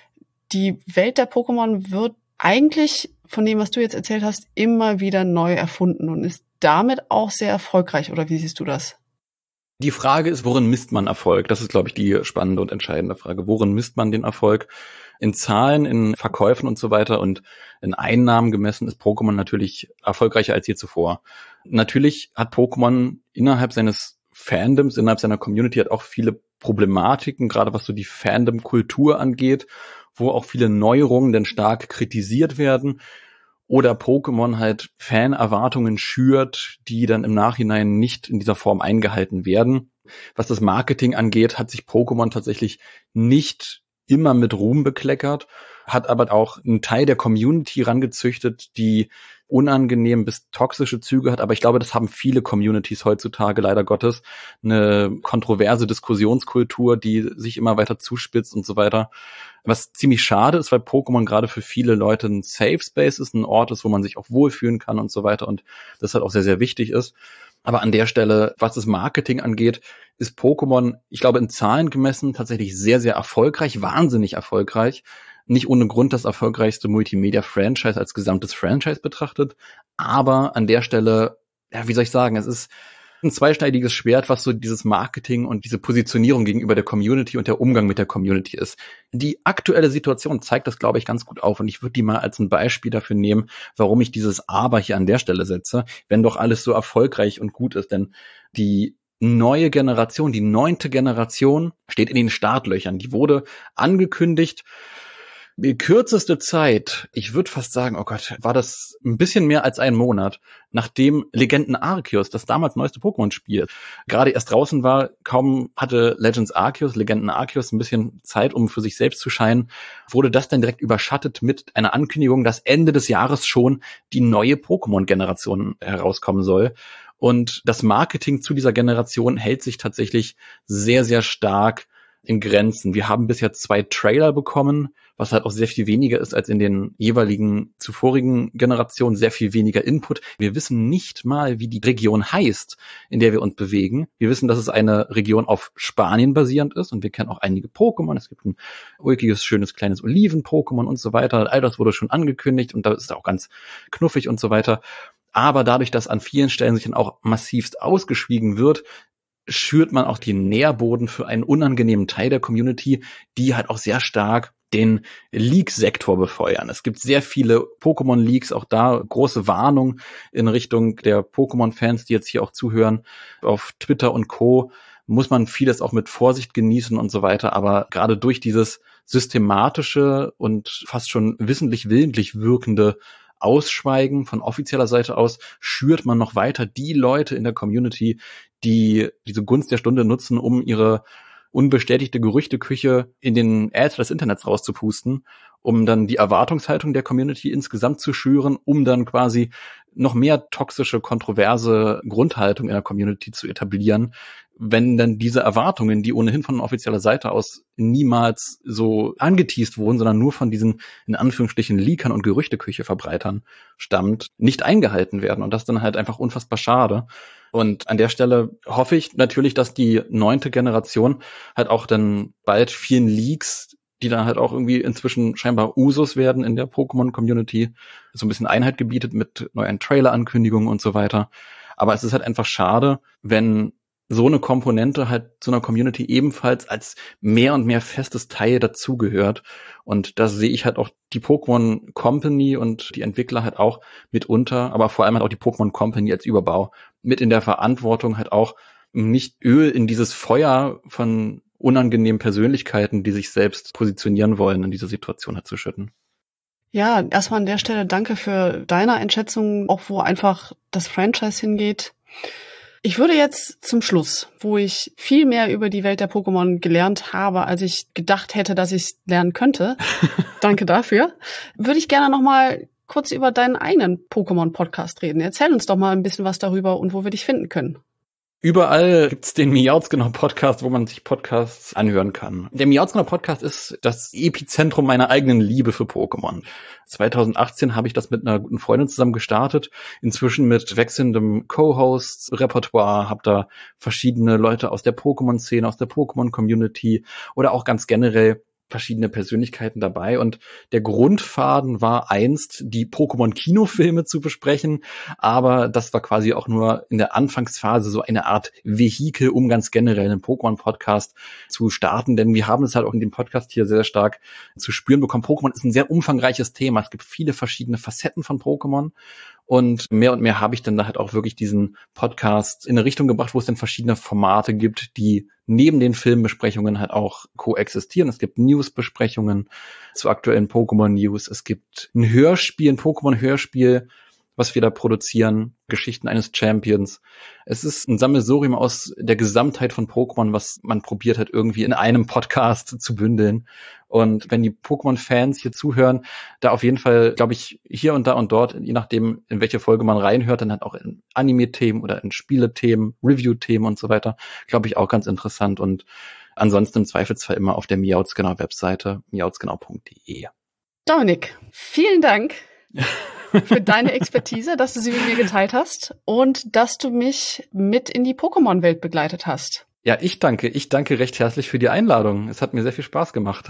Die Welt der Pokémon wird eigentlich, von dem, was du jetzt erzählt hast, immer wieder neu erfunden und ist damit auch sehr erfolgreich, oder wie siehst du das? Die Frage ist, worin misst man Erfolg? Das ist, glaube ich, die spannende und entscheidende Frage. Worin misst man den Erfolg? In Zahlen, in Verkäufen und so weiter und in Einnahmen gemessen ist Pokémon natürlich erfolgreicher als je zuvor. Natürlich hat Pokémon innerhalb seines Fandoms, innerhalb seiner Community hat auch viele Problematiken, gerade was so die Fandom-Kultur angeht, wo auch viele Neuerungen denn stark kritisiert werden. Oder Pokémon halt Fan-Erwartungen schürt, die dann im Nachhinein nicht in dieser Form eingehalten werden. Was das Marketing angeht, hat sich Pokémon tatsächlich nicht immer mit Ruhm bekleckert, hat aber auch einen Teil der Community rangezüchtet, die unangenehm bis toxische Züge hat. Aber ich glaube, das haben viele Communities heutzutage, leider Gottes. Eine kontroverse Diskussionskultur, die sich immer weiter zuspitzt und so weiter. Was ziemlich schade ist, weil Pokémon gerade für viele Leute ein Safe Space ist, ein Ort ist, wo man sich auch wohlfühlen kann und so weiter. Und das halt auch sehr, sehr wichtig ist. Aber an der Stelle, was das Marketing angeht, ist Pokémon, ich glaube, in Zahlen gemessen tatsächlich sehr, sehr erfolgreich, wahnsinnig erfolgreich. Nicht ohne Grund das erfolgreichste Multimedia-Franchise als gesamtes Franchise betrachtet. Aber an der Stelle, ja, wie soll ich sagen, es ist ein zweischneidiges Schwert, was so dieses Marketing und diese Positionierung gegenüber der Community und der Umgang mit der Community ist. Die aktuelle Situation zeigt das, glaube ich, ganz gut auf und ich würde die mal als ein Beispiel dafür nehmen, warum ich dieses Aber hier an der Stelle setze, wenn doch alles so erfolgreich und gut ist, denn die neue Generation, die 9. Generation steht in den Startlöchern. Die wurde angekündigt. Die kürzeste Zeit, ich würde fast sagen, oh Gott, war das ein bisschen mehr als ein Monat, nachdem Legenden Arceus, das damals neueste Pokémon-Spiel, gerade erst draußen war, kaum hatte Legends Arceus, Legenden Arceus ein bisschen Zeit, um für sich selbst zu scheinen, wurde das dann direkt überschattet mit einer Ankündigung, dass Ende des Jahres schon die neue Pokémon-Generation herauskommen soll. Und das Marketing zu dieser Generation hält sich tatsächlich sehr, sehr stark in Grenzen. Wir haben bisher 2 Trailer bekommen, was halt auch sehr viel weniger ist als in den jeweiligen zuvorigen Generationen, sehr viel weniger Input. Wir wissen nicht mal, wie die Region heißt, in der wir uns bewegen. Wir wissen, dass es eine Region auf Spanien basierend ist und wir kennen auch einige Pokémon. Es gibt ein ulkiges, schönes, kleines Oliven-Pokémon und so weiter. All das wurde schon angekündigt und da ist auch ganz knuffig und so weiter. Aber dadurch, dass an vielen Stellen sich dann auch massivst ausgeschwiegen wird, schürt man auch den Nährboden für einen unangenehmen Teil der Community, die halt auch sehr stark den Leak-Sektor befeuern. Es gibt sehr viele Pokémon-Leaks, auch da große Warnung in Richtung der Pokémon-Fans, die jetzt hier auch zuhören. Auf Twitter und Co. muss man vieles auch mit Vorsicht genießen und so weiter, aber gerade durch dieses systematische und fast schon wissentlich willentlich wirkende Ausschweigen von offizieller Seite aus schürt man noch weiter die Leute in der Community, die diese Gunst der Stunde nutzen, um ihre unbestätigte Gerüchteküche in den Äther des Internets rauszupusten, um dann die Erwartungshaltung der Community insgesamt zu schüren, um dann quasi noch mehr toxische, kontroverse Grundhaltung in der Community zu etablieren, wenn dann diese Erwartungen, die ohnehin von offizieller Seite aus niemals so angeteast wurden, sondern nur von diesen, in Anführungsstrichen, Leakern und Gerüchteküche-Verbreitern stammt, nicht eingehalten werden. Und das ist dann halt einfach unfassbar schade. Und an der Stelle hoffe ich natürlich, dass die 9. Generation halt auch dann bald vielen Leaks, die dann halt auch irgendwie inzwischen scheinbar Usus werden in der Pokémon-Community, so ein bisschen Einheit gebietet mit neuen Trailer-Ankündigungen und so weiter. Aber es ist halt einfach schade, wenn so eine Komponente halt zu einer Community ebenfalls als mehr und mehr festes Teil dazugehört. Und da sehe ich halt auch die Pokémon Company und die Entwickler halt auch mitunter, aber vor allem halt auch die Pokémon Company als Überbau mit in der Verantwortung halt auch nicht Öl in dieses Feuer von unangenehmen Persönlichkeiten, die sich selbst positionieren wollen, in dieser Situation halt zu schütten. Ja, erstmal an der Stelle danke für deine Einschätzung, auch wo einfach das Franchise hingeht. Ich würde jetzt zum Schluss, wo ich viel mehr über die Welt der Pokémon gelernt habe, als ich gedacht hätte, dass ich lernen könnte, danke dafür, würde ich gerne nochmal kurz über deinen eigenen Pokémon-Podcast reden. Erzähl uns doch mal ein bisschen was darüber und wo wir dich finden können. Überall gibt's den Miautsgenau-Podcast, wo man sich Podcasts anhören kann. Der Miautsgenau-Podcast ist das Epizentrum meiner eigenen Liebe für Pokémon. 2018 habe ich das mit einer guten Freundin zusammen gestartet. Inzwischen mit wechselndem Co-Host-Repertoire, habe da verschiedene Leute aus der Pokémon-Szene, aus der Pokémon-Community oder auch ganz generell verschiedene Persönlichkeiten dabei, und der Grundfaden war einst, die Pokémon-Kinofilme zu besprechen, aber das war quasi auch nur in der Anfangsphase so eine Art Vehikel, um ganz generell einen Pokémon-Podcast zu starten, denn wir haben es halt auch in dem Podcast hier sehr stark zu spüren bekommen. Pokémon ist ein sehr umfangreiches Thema, es gibt viele verschiedene Facetten von Pokémon, und mehr habe ich dann da halt auch wirklich diesen Podcast in eine Richtung gebracht, wo es dann verschiedene Formate gibt, die neben den Filmbesprechungen halt auch koexistieren. Es gibt News-Besprechungen zu aktuellen Pokémon-News. Es gibt ein Hörspiel, ein Pokémon-Hörspiel, was wir da produzieren, Geschichten eines Champions. Es ist ein Sammelsurium aus der Gesamtheit von Pokémon, was man probiert hat, irgendwie in einem Podcast zu bündeln. Und wenn die Pokémon-Fans hier zuhören, da auf jeden Fall, glaube ich, hier und da und dort, je nachdem, in welche Folge man reinhört, dann halt auch in Anime-Themen oder in Spiele-Themen, Review-Themen und so weiter, glaube ich, auch ganz interessant. Und ansonsten im Zweifelsfall immer auf der Miautsgenau-Webseite, miautsgenau.de. Dominik, vielen Dank für deine Expertise, dass du sie mit mir geteilt hast und dass du mich mit in die Pokémon-Welt begleitet hast. Ja, ich danke recht herzlich für die Einladung. Es hat mir sehr viel Spaß gemacht.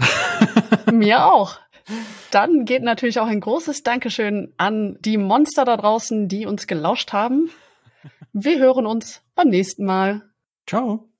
Mir auch. Dann geht natürlich auch ein großes Dankeschön an die Monster da draußen, die uns gelauscht haben. Wir hören uns beim nächsten Mal. Ciao.